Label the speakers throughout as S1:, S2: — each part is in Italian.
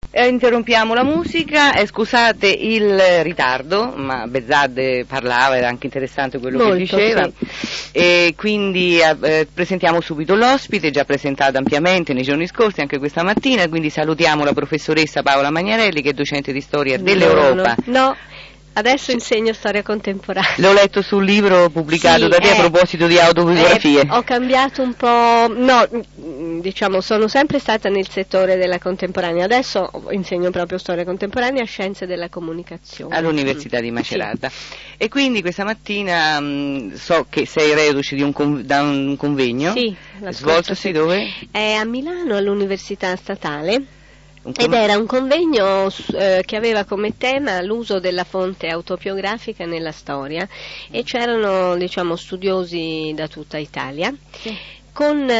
S1: Interrompiamo la musica, scusate il ritardo, ma Bezzad parlava, era anche interessante quello
S2: Molto,
S1: che diceva,
S2: sì.
S1: e quindi presentiamo subito l'ospite, già presentato ampiamente nei giorni scorsi, anche questa mattina, quindi salutiamo la professoressa Paola Magnarelli, che è docente di storia dell'Europa.
S2: No. Adesso insegno storia contemporanea.
S1: L'ho letto sul libro pubblicato da te a proposito di autobiografie.
S2: Ho cambiato un po', diciamo, sono sempre stata nel settore della contemporanea, adesso insegno proprio storia contemporanea e scienze della comunicazione.
S1: All'Università di Macerata. Sì. E quindi questa mattina so che sei reduce da un convegno.
S2: Sì,
S1: svoltosi dove?
S2: A Milano, all'Università Statale. Ed era un convegno che aveva come tema l'uso della fonte autobiografica nella storia e c'erano, diciamo, studiosi da tutta Italia, sì, con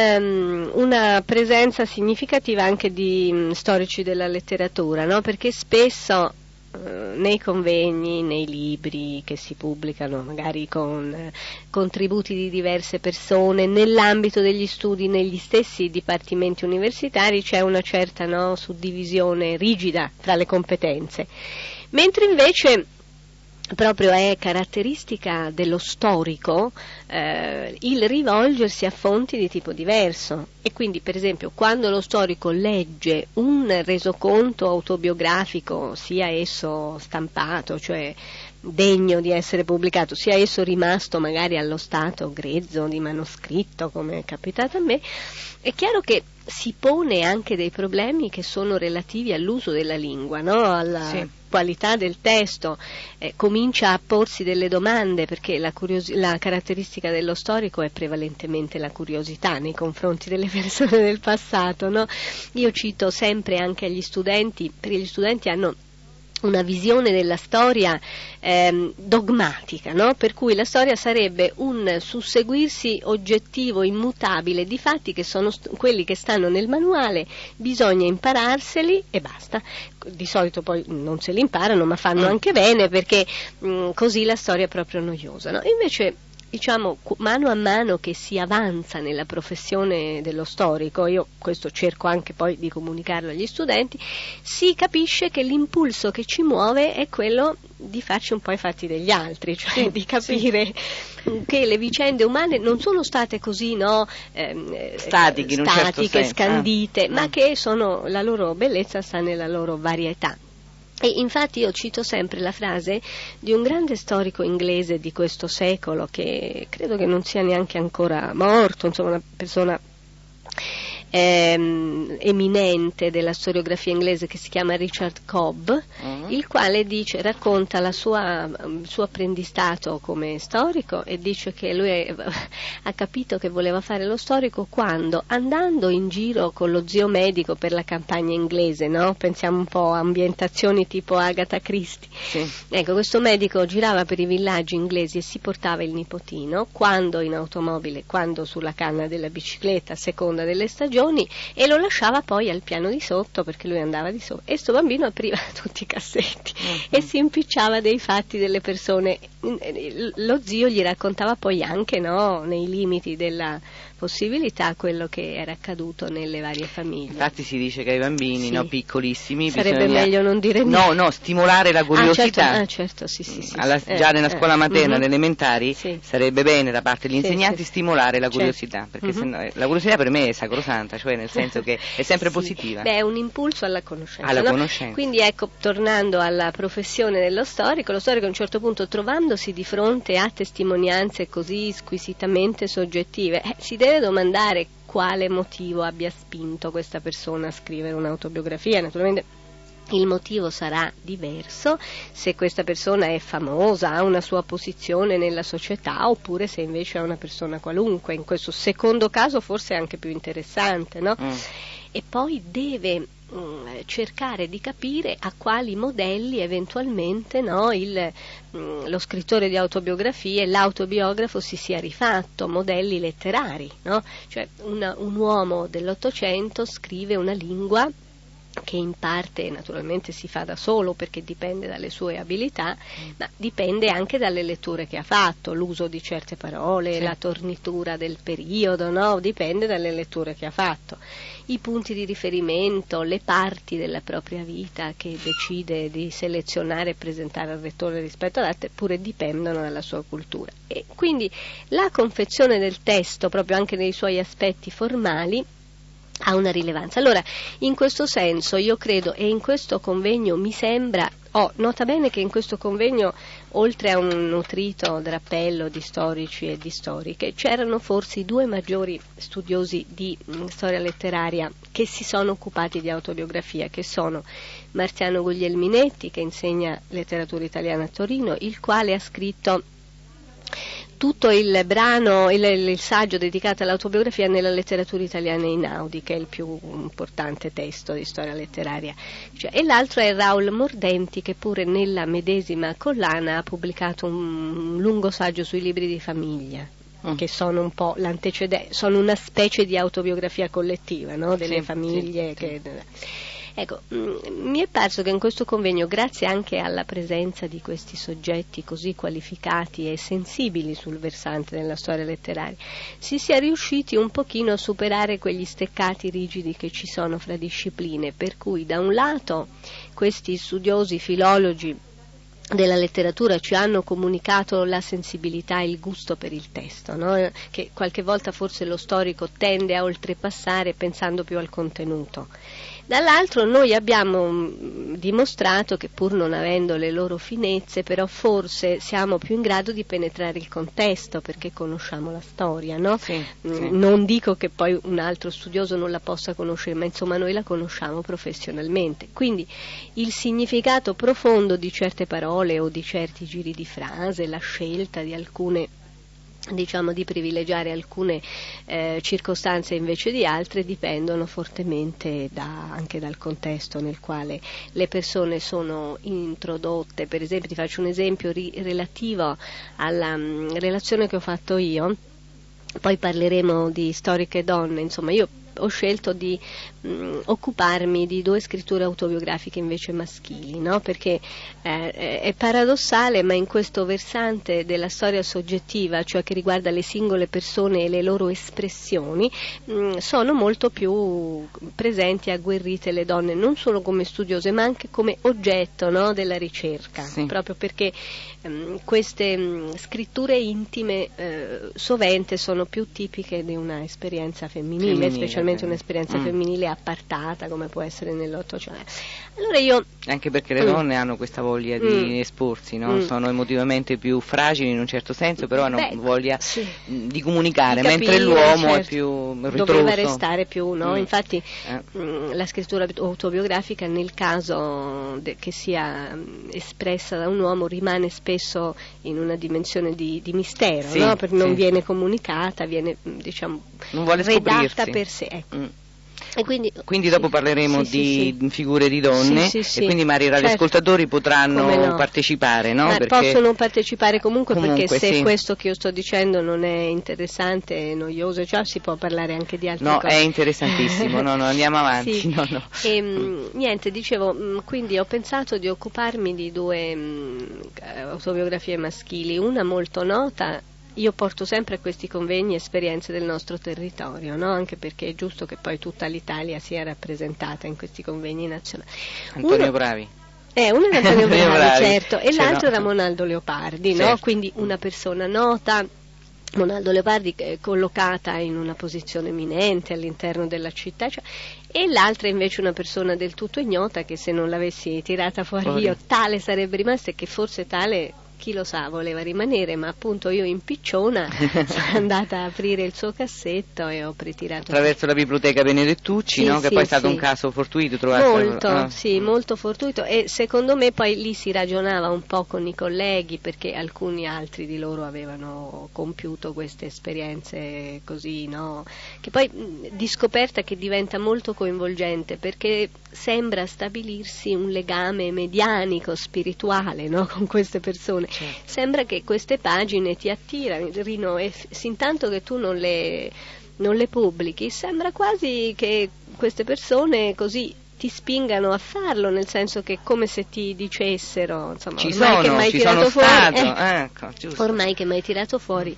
S2: una presenza significativa anche di storici della letteratura, no? Perché spesso nei convegni, nei libri che si pubblicano magari con contributi di diverse persone, nell'ambito degli studi negli stessi dipartimenti universitari c'è una certa suddivisione rigida tra le competenze, mentre invece proprio è caratteristica dello storico il rivolgersi a fonti di tipo diverso, e quindi per esempio quando lo storico legge un resoconto autobiografico, sia esso stampato, cioè degno di essere pubblicato, sia esso rimasto magari allo stato grezzo di manoscritto, come è capitato a me, è chiaro che si pone anche dei problemi che sono relativi all'uso della lingua, no? Alla sì, qualità del testo, comincia a porsi delle domande, perché la caratteristica dello storico è prevalentemente la curiosità nei confronti delle persone del passato, no? Io cito sempre anche agli studenti, perché gli studenti hanno una visione della storia dogmatica, no? Per cui la storia sarebbe un susseguirsi oggettivo, immutabile di fatti che sono quelli che stanno nel manuale, bisogna impararseli e basta. Di solito poi non se li imparano, ma fanno anche bene, perché così la storia è proprio noiosa, no? Invece, diciamo, mano a mano che si avanza nella professione dello storico, io questo cerco anche poi di comunicarlo agli studenti, si capisce che l'impulso che ci muove è quello di farci un po' i fatti degli altri, cioè di capire che le vicende umane non sono state così statiche, scandite, ma che la loro bellezza sta nella loro varietà. E infatti io cito sempre la frase di un grande storico inglese di questo secolo, che credo che non sia neanche ancora morto, insomma una persona eminente della storiografia inglese, che si chiama Richard Cobb, il quale racconta il suo apprendistato come storico, e dice che lui ha capito che voleva fare lo storico quando, andando in giro con lo zio medico per la campagna inglese, no? Pensiamo un po' a ambientazioni tipo Agatha Christie. Sì. Ecco, questo medico girava per i villaggi inglesi e si portava il nipotino, quando in automobile, quando sulla canna della bicicletta, a seconda delle stagioni, e lo lasciava poi al piano di sotto, perché lui andava di sopra, e sto bambino apriva tutti i cassetti e si impicciava dei fatti delle persone. Lo zio gli raccontava poi anche, no, nei limiti della possibilità, quello che era accaduto nelle varie famiglie.
S1: Infatti si dice che ai bambini, sì, piccolissimi,
S2: sarebbe meglio non dire niente.
S1: No, stimolare la curiosità.
S2: Certo, sì.
S1: Già nella scuola materna, nelle elementari, sarebbe bene da parte degli insegnanti stimolare la curiosità, perché sennò, la curiosità per me è sacrosanta, cioè nel senso che è sempre positiva.
S2: È un impulso alla conoscenza. Quindi ecco, tornando alla professione dello storico, lo storico a un certo punto, trovandosi di fronte a testimonianze così squisitamente soggettive, si deve domandare quale motivo abbia spinto questa persona a scrivere un'autobiografia. Naturalmente il motivo sarà diverso se questa persona è famosa, ha una sua posizione nella società, oppure se invece è una persona qualunque. In questo secondo caso forse è anche più interessante, no? E poi deve cercare di capire a quali modelli eventualmente, no, lo scrittore di autobiografie, l'autobiografo si sia rifatto, modelli letterari, no? Cioè un uomo dell'Ottocento scrive una lingua che in parte naturalmente si fa da solo perché dipende dalle sue abilità, ma dipende anche dalle letture che ha fatto, l'uso di certe parole, la tornitura del periodo, no? Dipende dalle letture che ha fatto, i punti di riferimento, le parti della propria vita che decide di selezionare e presentare al lettore rispetto ad altre, pure dipendono dalla sua cultura. E quindi la confezione del testo, proprio anche nei suoi aspetti formali, ha una rilevanza. Allora, in questo senso io credo, e in questo convegno mi sembra, nota bene che in questo convegno, oltre a un nutrito drappello di storici e di storiche, c'erano forse i due maggiori studiosi di storia letteraria che si sono occupati di autobiografia, che sono Marziano Guglielminetti, che insegna letteratura italiana a Torino, il quale ha scritto tutto il brano, il saggio dedicato all'autobiografia nella letteratura italiana Einaudi, che è il più importante testo di storia letteraria. E l'altro è Raul Mordenti, che pure nella medesima collana ha pubblicato un lungo saggio sui libri di famiglia, che sono un po' sono una specie di autobiografia collettiva, no? Delle famiglie. Ecco, mi è parso che in questo convegno, grazie anche alla presenza di questi soggetti così qualificati e sensibili sul versante della storia letteraria, si sia riusciti un pochino a superare quegli steccati rigidi che ci sono fra discipline, per cui da un lato questi studiosi filologi della letteratura ci hanno comunicato la sensibilità e il gusto per il testo, no? Che qualche volta forse lo storico tende a oltrepassare pensando più al contenuto. Dall'altro noi abbiamo dimostrato che, pur non avendo le loro finezze, però forse siamo più in grado di penetrare il contesto perché conosciamo la storia, no? Non dico che poi un altro studioso non la possa conoscere, ma insomma noi la conosciamo professionalmente. Quindi il significato profondo di certe parole o di certi giri di frase, la scelta di alcune, di privilegiare alcune circostanze invece di altre, dipendono fortemente anche dal contesto nel quale le persone sono introdotte. Per esempio, ti faccio un esempio relativo alla relazione che ho fatto io, poi parleremo di storiche donne. Insomma, io ho scelto di occuparmi di due scritture autobiografiche invece maschili, no? Perché è paradossale, ma in questo versante della storia soggettiva, cioè che riguarda le singole persone e le loro espressioni, sono molto più presenti e agguerrite le donne, non solo come studiose ma anche come oggetto, no? Della ricerca, proprio perché queste scritture intime sovente sono più tipiche di una esperienza femminile, specialmente un'esperienza femminile appartata, come può essere nell'Ottocento. Allora io,
S1: anche perché le donne hanno questa voglia di esporsi, no? Sono emotivamente più fragili in un certo senso, però hanno voglia di comunicare, mentre l'uomo è più ritroso.
S2: Doveva restare più, no? Infatti la scrittura autobiografica, nel caso che sia espressa da un uomo, rimane spesso in una dimensione di mistero, no? Perché non viene comunicata, viene
S1: non vuole
S2: redatta per sé, ecco. E
S1: quindi dopo parleremo di figure di donne, e quindi magari i radioascoltatori potranno partecipare, no?
S2: Ma
S1: perché
S2: possono partecipare comunque perché se questo che io sto dicendo non è interessante e noioso, si può parlare anche di altre cose.
S1: No, è interessantissimo, no, andiamo avanti.
S2: E, niente, dicevo, quindi ho pensato di occuparmi di due autobiografie maschili, una molto nota. Io porto sempre a questi convegni esperienze del nostro territorio, no? Anche perché è giusto che poi tutta l'Italia sia rappresentata in questi convegni nazionali.
S1: Antonio Bravi.
S2: Uno è Antonio Bravi, certo, e l'altro era Monaldo Leopardi, no? Quindi una persona nota. Monaldo Leopardi è collocata in una posizione eminente all'interno della città, e l'altra invece una persona del tutto ignota che, se non l'avessi tirata fuori io, tale sarebbe rimasta, e che forse tale, chi lo sa, voleva rimanere, ma appunto io, impicciona, sono andata a aprire il suo cassetto e ho ritirato
S1: attraverso la biblioteca Benedettucci, no? Che poi è stato un caso fortuito trovato.
S2: Molto fortuito, e secondo me poi lì si ragionava un po' con i colleghi, perché alcuni altri di loro avevano compiuto queste esperienze così, no? Che poi di scoperta che diventa molto coinvolgente, perché sembra stabilirsi un legame medianico, spirituale, no? Con queste persone. Sembra che queste pagine ti attirino, e intanto che tu non le pubblichi, sembra quasi che queste persone così ti spingano a farlo, nel senso che è come se ti dicessero, insomma,
S1: ci
S2: ormai
S1: sono,
S2: che mi hai
S1: ci
S2: tirato
S1: sono
S2: fuori,
S1: stato, ecco, giusto.
S2: ormai che mi hai tirato fuori,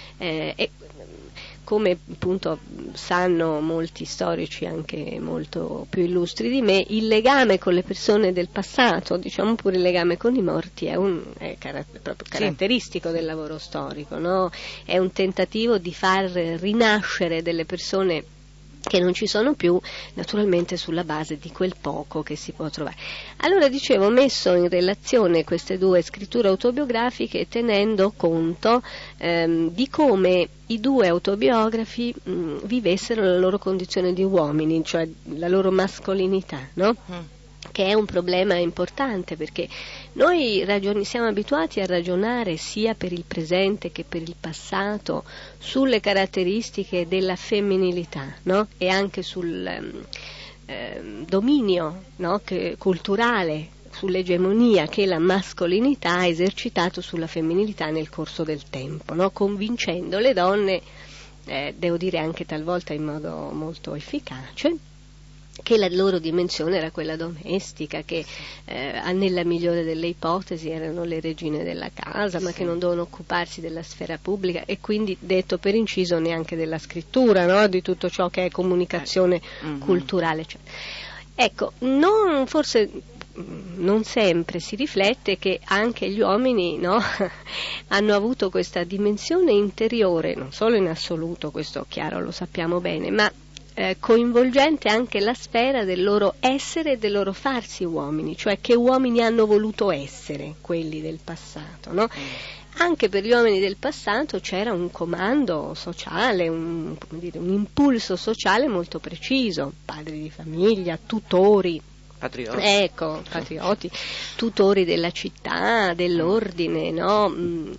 S2: come appunto sanno molti storici anche molto più illustri di me, il legame con le persone del passato, diciamo pure il legame con i morti, è proprio caratteristico del lavoro storico, no? È un tentativo di far rinascere delle persone che non ci sono più, naturalmente sulla base di quel poco che si può trovare. Allora, dicevo, ho messo in relazione queste due scritture autobiografiche tenendo conto di come i due autobiografi vivessero la loro condizione di uomini, cioè la loro mascolinità, no? Che è un problema importante, perché noi siamo abituati a ragionare sia per il presente che per il passato sulle caratteristiche della femminilità, no? E anche sul dominio, no? culturale, sull'egemonia che la mascolinità ha esercitato sulla femminilità nel corso del tempo, no? Convincendo le donne, devo dire anche talvolta in modo molto efficace, che la loro dimensione era quella domestica, che nella migliore delle ipotesi erano le regine della casa, ma che non dovevano occuparsi della sfera pubblica, e quindi, detto per inciso, neanche della scrittura, no? Di tutto ciò che è comunicazione culturale. Cioè. Ecco, forse non sempre si riflette che anche gli uomini, no? hanno avuto questa dimensione interiore, non solo in assoluto, questo chiaro lo sappiamo bene, ma coinvolgente anche la sfera del loro essere e del loro farsi uomini, cioè che uomini hanno voluto essere quelli del passato, no? Anche per gli uomini del passato c'era un comando sociale, un impulso sociale molto preciso, padri di famiglia, tutori, patrioti, tutori della città, dell'ordine, no?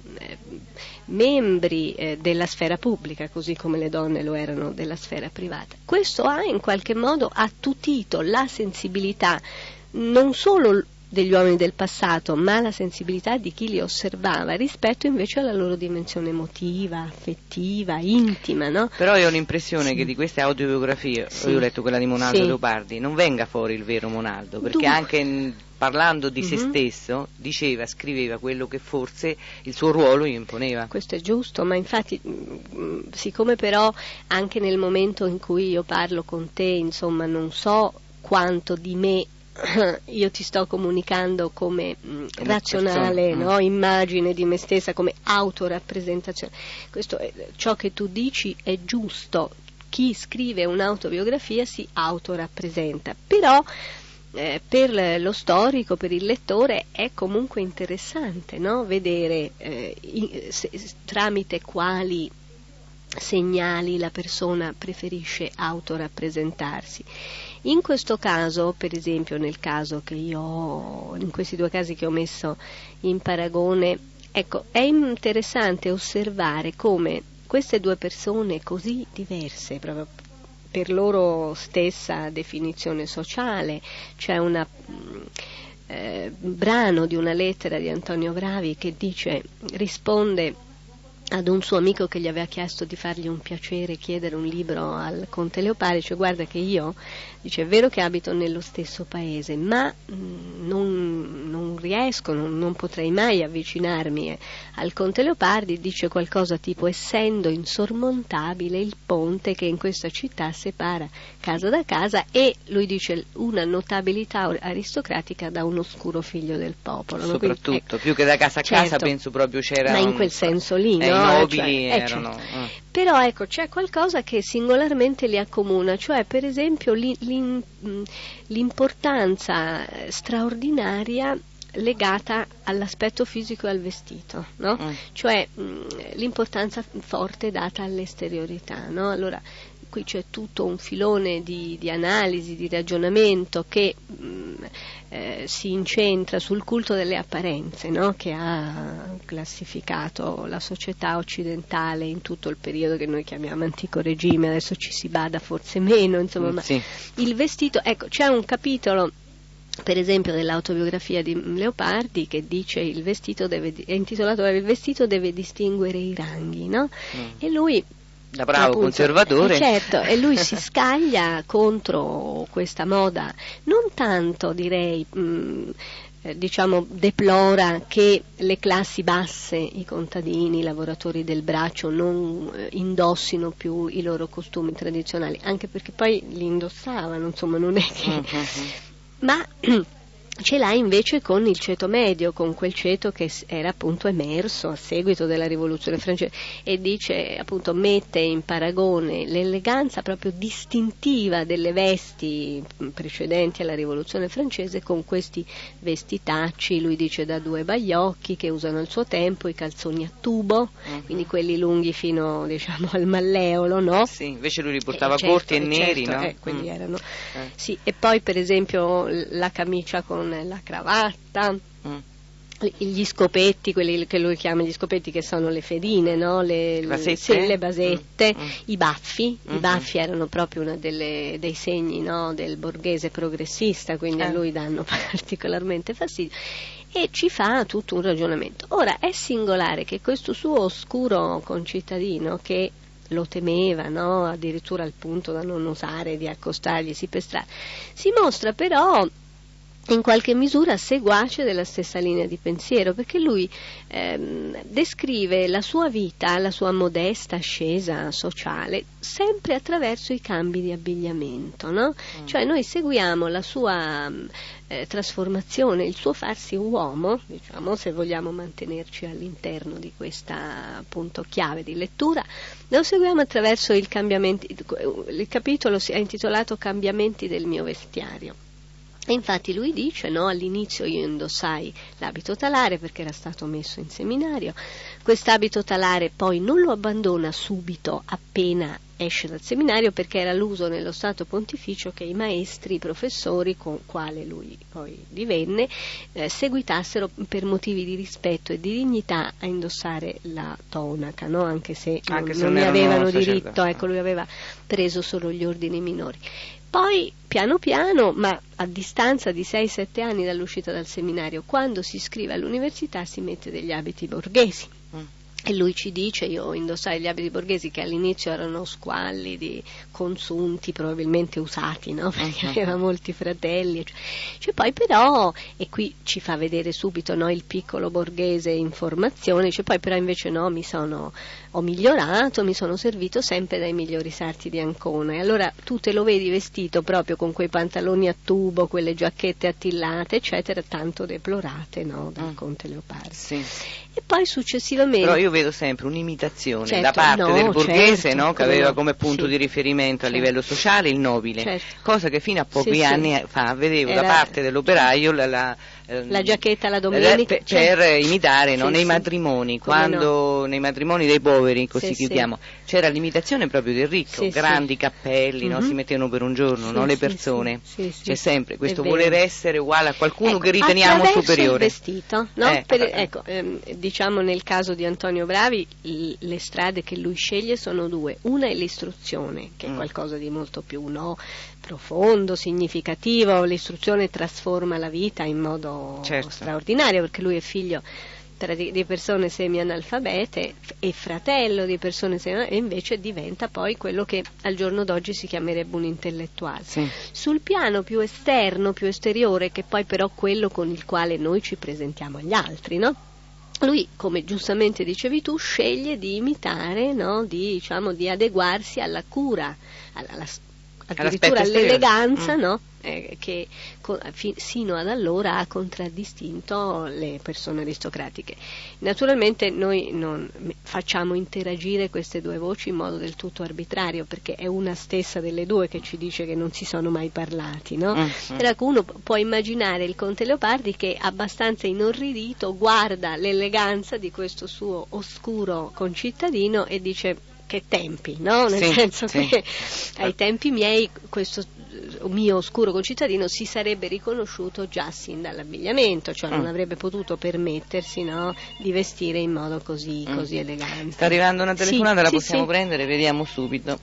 S2: Membri della sfera pubblica, così come le donne lo erano della sfera privata. Questo ha in qualche modo attutito la sensibilità non solo degli uomini del passato, ma la sensibilità di chi li osservava rispetto invece alla loro dimensione emotiva, affettiva, intima, no?
S1: Però io ho l'impressione che di queste autobiografie, io ho letto quella di Monaldo Leopardi, non venga fuori il vero Monaldo, perché anche parlando di se stesso scriveva quello che forse il suo ruolo gli imponeva.
S2: Questo è giusto, ma infatti siccome però anche nel momento in cui io parlo con te, insomma, non so quanto di me io ti sto comunicando come razionale, no? Immagine di me stessa, come autorappresentazione. Questo ciò che tu dici è giusto. Chi scrive un'autobiografia si autorappresenta, però per lo storico, per il lettore è comunque interessante, no? Vedere tramite quali segnali la persona preferisce autorappresentarsi. In questo caso, per esempio nel caso che io ho, in questi due casi che ho messo in paragone, ecco, è interessante osservare come queste due persone così diverse, proprio per loro stessa definizione sociale, c'è un brano di una lettera di Antonio Gravi che risponde ad un suo amico che gli aveva chiesto di fargli un piacere, chiedere un libro al Conte Leopardi, cioè guarda che io, dice, è vero che abito nello stesso paese, ma non riesco, non potrei mai avvicinarmi al Conte Leopardi, dice qualcosa tipo: essendo insormontabile il ponte che in questa città separa casa da casa, e lui dice una notabilità aristocratica da un oscuro figlio del popolo.
S1: Soprattutto,
S2: quindi,
S1: più che da casa a casa, penso proprio c'era.
S2: Ma in quel senso lì, no?
S1: I nobili erano.
S2: Certo. Però ecco, c'è qualcosa che singolarmente li accomuna, cioè per esempio l'importanza straordinaria legata all'aspetto fisico e al vestito, no? Cioè l'importanza forte data all'esteriorità, no? Allora qui c'è tutto un filone di analisi, di ragionamento che si incentra sul culto delle apparenze, no? Che ha classificato la società occidentale in tutto il periodo che noi chiamiamo antico regime, adesso ci si bada forse meno, insomma, ma il vestito, ecco, c'è un capitolo per esempio dell'autobiografia di Leopardi che dice è intitolato Il vestito deve distinguere i ranghi, no? E lui
S1: da bravo conservatore.
S2: Certo, e lui si scaglia contro questa moda, non tanto direi, diciamo, deplora che le classi basse, i contadini, i lavoratori del braccio non indossino più i loro costumi tradizionali, anche perché poi li indossavano, insomma, non è che... Ma ce l'ha invece con il ceto medio, con quel ceto che era appunto emerso a seguito della rivoluzione francese, e dice, appunto, mette in paragone l'eleganza proprio distintiva delle vesti precedenti alla rivoluzione francese con questi vestitacci, lui dice da 2 baiocchi, che usano al suo tempo, i calzoni a tubo, quindi quelli lunghi fino, diciamo, al malleolo, no?
S1: Sì, invece lui li portava corti e neri,
S2: certo,
S1: no?
S2: Quelli erano. Sì, e poi per esempio la camicia con la cravatta, gli scopetti, quelli che lui chiama gli scopetti, che sono le fedine, no? le basette, i baffi. I baffi erano proprio uno dei segni, no? del borghese progressista, quindi a lui danno particolarmente fastidio. E ci fa tutto un ragionamento. Ora, è singolare che questo suo oscuro concittadino, che lo temeva, no? Addirittura al punto da non osare di accostarglisi per strada, si mostra però in qualche misura seguace della stessa linea di pensiero, perché lui descrive la sua vita, la sua modesta ascesa sociale, sempre attraverso i cambi di abbigliamento, no? Cioè noi seguiamo la sua trasformazione, il suo farsi uomo, diciamo, se vogliamo mantenerci all'interno di questa, appunto, chiave di lettura, lo seguiamo attraverso il cambiamento. Il capitolo è intitolato Cambiamenti del mio vestiario. E infatti lui dice, no, all'inizio io indossai l'abito talare perché era stato messo in seminario, quest'abito talare poi non lo abbandona subito appena esce dal seminario, perché era l'uso nello Stato Pontificio che i maestri, i professori, con quale lui poi divenne, seguitassero per motivi di rispetto e di dignità a indossare la tonaca, no? Anche se non ne avevano diritto, ecco, lui aveva preso solo gli ordini minori. Poi, piano piano, ma a distanza di 6-7 anni dall'uscita dal seminario, quando si iscrive all'università si mette degli abiti borghesi. E lui ci dice, io indossai gli abiti borghesi che all'inizio erano squallidi, consunti, probabilmente usati, no? Perché aveva molti fratelli. Cioè, poi però, e qui ci fa vedere subito, no, il piccolo borghese in formazione, cioè, poi però invece no, ho migliorato, mi sono servito sempre dai migliori sarti di Ancona. E allora tu te lo vedi vestito proprio con quei pantaloni a tubo, quelle giacchette attillate, eccetera, tanto deplorate, no, dal conte Leopardi.
S1: Sì.
S2: E poi successivamente...
S1: Però io vedo sempre un'imitazione,
S2: certo,
S1: da parte del borghese,
S2: certo,
S1: no, che aveva come punto di riferimento a livello sociale il nobile, cosa che fino a pochi anni fa vedevo da parte dell'operaio
S2: la giacchetta la domenica
S1: per imitare, no, nei matrimoni, quando nei matrimoni dei poveri, così chiudiamo, c'era l'imitazione proprio del ricco, grandi cappelli, no, si mettevano per un giorno, no, le persone, c'è sempre questo voler essere uguale a qualcuno, ecco, che riteniamo superiore.
S2: Il vestito, no? Diciamo nel caso di Antonio Bravi le strade che lui sceglie sono 2, una è l'istruzione, che è qualcosa di molto più, no, profondo, significativo. L'istruzione trasforma la vita in modo straordinario, perché lui è figlio di persone semi-analfabete e fratello di persone semi-analfabete, e invece diventa poi quello che al giorno d'oggi si chiamerebbe un intellettuale. Sul piano più esterno, più esteriore, che poi però quello con il quale noi ci presentiamo agli altri, no? Lui, come giustamente dicevi tu, sceglie di imitare, no? di adeguarsi alla cura, addirittura all'eleganza, no? Che sino ad allora ha contraddistinto le persone aristocratiche. Naturalmente noi non facciamo interagire queste due voci in modo del tutto arbitrario, perché è una stessa delle due che ci dice che non si sono mai parlati, no? Però uno può immaginare il conte Leopardi che, abbastanza inorridito, guarda l'eleganza di questo suo oscuro concittadino e dice: che tempi, no? Nel senso che ai tempi miei questo mio oscuro concittadino si sarebbe riconosciuto già sin dall'abbigliamento, cioè non avrebbe potuto permettersi, no, di vestire in modo così elegante.
S1: Sta arrivando una telefonata, la possiamo prendere, vediamo subito.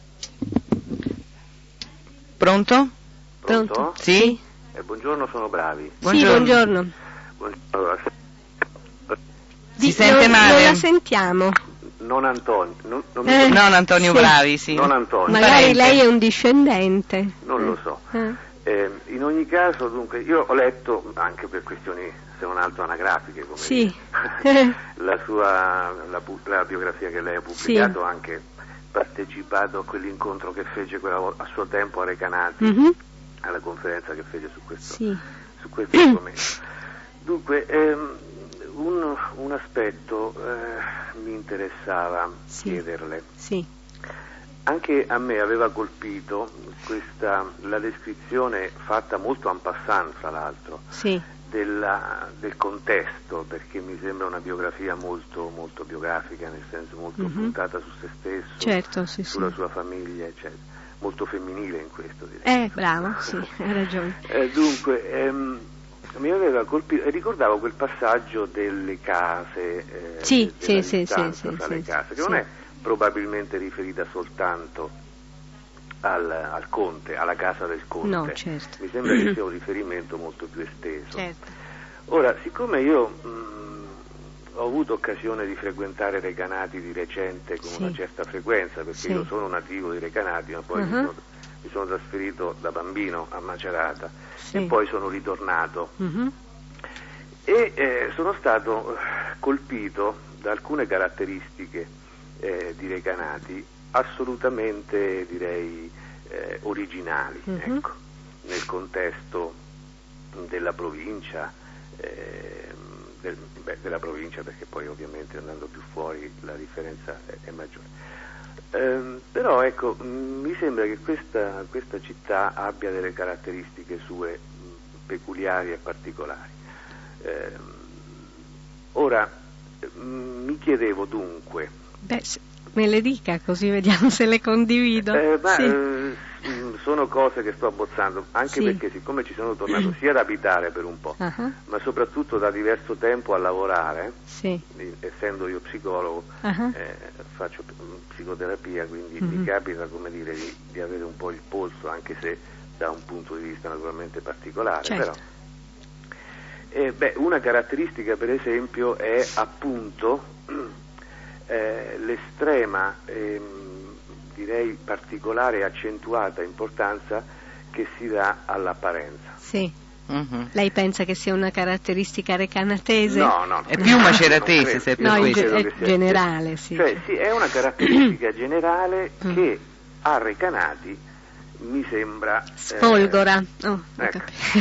S1: Pronto?
S3: Pronto?
S1: Sì?
S3: Buongiorno, sono Bravi.
S2: Buongiorno.
S3: Buongiorno.
S1: Si sente male?
S2: Non la sentiamo.
S3: non Antonio,
S1: non Antonio
S2: sì.
S1: Bravi, sì.
S3: Non Antonio.
S2: Magari lei è un discendente.
S3: Non lo so. In ogni caso, dunque, io ho letto, anche per questioni se non altro anagrafiche, come
S2: sì.
S3: la biografia che lei ha pubblicato,
S2: sì.
S3: anche partecipato a quell'incontro che fece a suo tempo a Recanati, alla conferenza che fece su questo argomento. Dunque, un aspetto mi interessava chiederle.
S2: Sì.
S3: Anche a me aveva colpito la descrizione fatta molto en passant, fra l'altro, del contesto, perché mi sembra una biografia molto, molto biografica, nel senso molto puntata su se stesso,
S2: certo,
S3: sulla sua famiglia, eccetera. Molto femminile in questo, direi.
S2: Bravo, sì, hai ragione.
S3: Dunque, mi aveva colpito, e ricordavo quel passaggio delle case, della distanza tra le case, che non è probabilmente riferita soltanto al conte, alla casa del conte.
S2: No, certo.
S3: Mi sembra che sia un riferimento molto più esteso.
S2: Certo.
S3: Ora, siccome io ho avuto occasione di frequentare Recanati di recente con una certa frequenza, perché io sono nativo di Recanati, ma poi mi sono trasferito da bambino a Macerata e poi sono ritornato e sono stato colpito da alcune caratteristiche di Recanati assolutamente, direi, originali, ecco, nel contesto della provincia, della provincia, perché poi ovviamente andando più fuori la differenza è maggiore. Però ecco, mi sembra che questa città abbia delle caratteristiche sue peculiari e particolari. Ora, mi chiedevo dunque...
S2: me le dica, così vediamo se le condivido.
S3: Sono cose che sto abbozzando, anche perché siccome ci sono tornato sia ad abitare per un po', ma soprattutto da diverso tempo a lavorare, essendo io psicologo, faccio psicoterapia, quindi mi capita, come dire, di avere un po' il polso, anche se da un punto di vista naturalmente particolare,
S2: certo.
S3: Però una caratteristica per esempio è appunto l'estrema, direi particolare e accentuata importanza che si dà all'apparenza.
S2: Sì. Lei pensa che sia una caratteristica recanatese?
S3: No.
S1: È più maceratese, se è per questo.
S2: È generale, sì.
S3: Cioè, è una caratteristica generale che a Recanati mi sembra...
S2: Sfolgora.
S3: Ecco.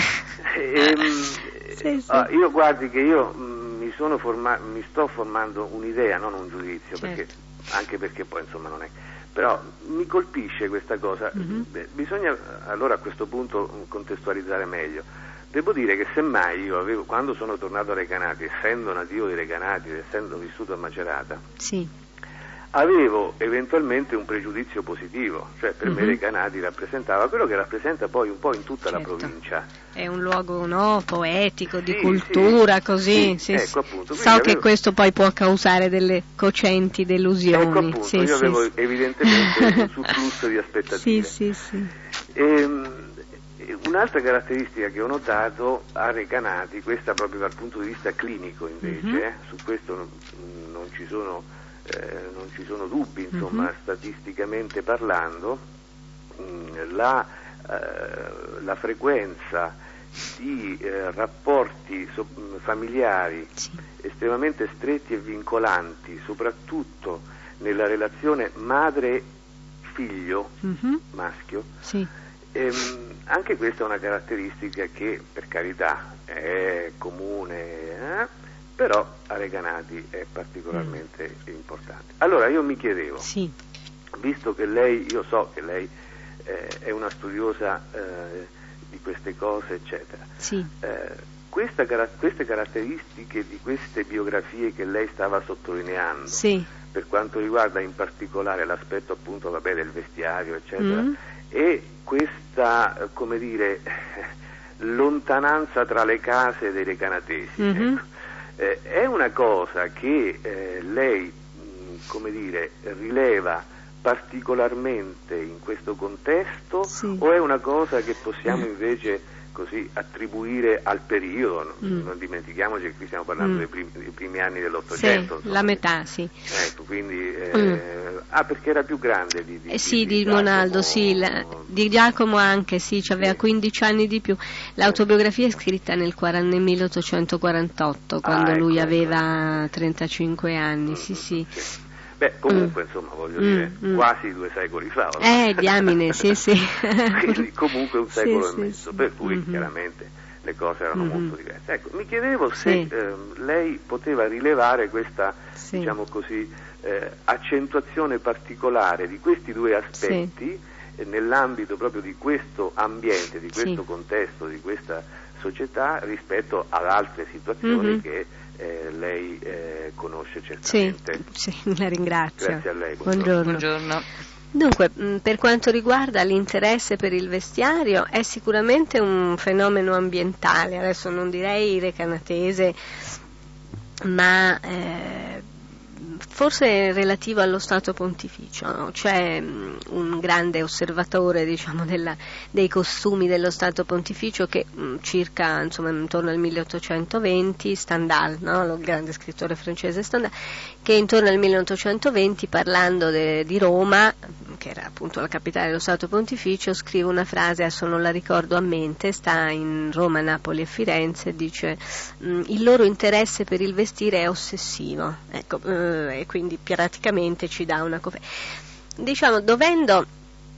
S3: Io guardi che io mi sto formando un'idea, non un giudizio, perché, anche perché poi insomma non è... Però mi colpisce questa cosa, bisogna allora a questo punto contestualizzare meglio. Devo dire che semmai io quando sono tornato a Recanati, essendo nativo di Recanati, essendo vissuto a Macerata, avevo eventualmente un pregiudizio positivo, cioè per me Recanati rappresentava quello che rappresenta poi un po' in tutta la provincia.
S2: È un luogo poetico, di cultura, così.
S3: Ecco, appunto,
S2: so che questo poi può causare delle cocenti delusioni.
S3: Ecco appunto, io avevo evidentemente un surplus di aspettative. Un'altra caratteristica che ho notato a Recanati, questa proprio dal punto di vista clinico invece, su questo non ci sono dubbi, insomma, statisticamente parlando, la frequenza di rapporti familiari estremamente stretti e vincolanti, soprattutto nella relazione madre-figlio maschio, anche questa è una caratteristica che, per carità, è comune, però a Recanati è particolarmente importante. Allora io mi chiedevo, visto che io so che lei è una studiosa di queste cose, eccetera, queste caratteristiche di queste biografie che lei stava sottolineando, per quanto riguarda in particolare l'aspetto appunto del vestiario, eccetera, e questa, come dire, lontananza tra le case dei recanatesi, ecco, è una cosa che lei, come dire, rileva particolarmente in questo contesto, o è una cosa che possiamo invece così attribuire al periodo, non dimentichiamoci che qui stiamo parlando dei primi anni dell'Ottocento.
S2: Sì, la metà, sì.
S3: Ecco, quindi perché era più grande di
S2: Monaldo, di Giacomo anche, sì, aveva 15 anni di più. L'autobiografia è scritta nel 1848, quando lui aveva 35 anni, sì.
S3: Beh, comunque, insomma, voglio dire, quasi 2 secoli fa.
S2: Diamine, sì.
S3: Quindi comunque un secolo e mezzo, per cui chiaramente le cose erano molto diverse. Ecco, mi chiedevo se lei poteva rilevare questa, diciamo così, accentuazione particolare di questi 2 aspetti nell'ambito proprio di questo ambiente, di questo contesto, di questa società rispetto ad altre situazioni che lei conosce certamente.
S2: Sì, la ringrazio.
S3: Grazie a lei.
S2: Buongiorno. Dunque, per quanto riguarda l'interesse per il vestiario, è sicuramente un fenomeno ambientale, adesso non direi recanatese, ma forse relativo allo Stato Pontificio, no? C'è un grande osservatore, diciamo, dei costumi dello Stato Pontificio che circa, insomma, intorno al 1820, Stendhal, no? Lo grande scrittore francese Stendhal, che intorno al 1820, parlando di Roma, che era appunto la capitale dello Stato Pontificio, scrive una frase, adesso non la ricordo a mente, sta in Roma, Napoli e Firenze, dice: il loro interesse per il vestire è ossessivo, ecco, e quindi praticamente ci dà una diciamo, dovendo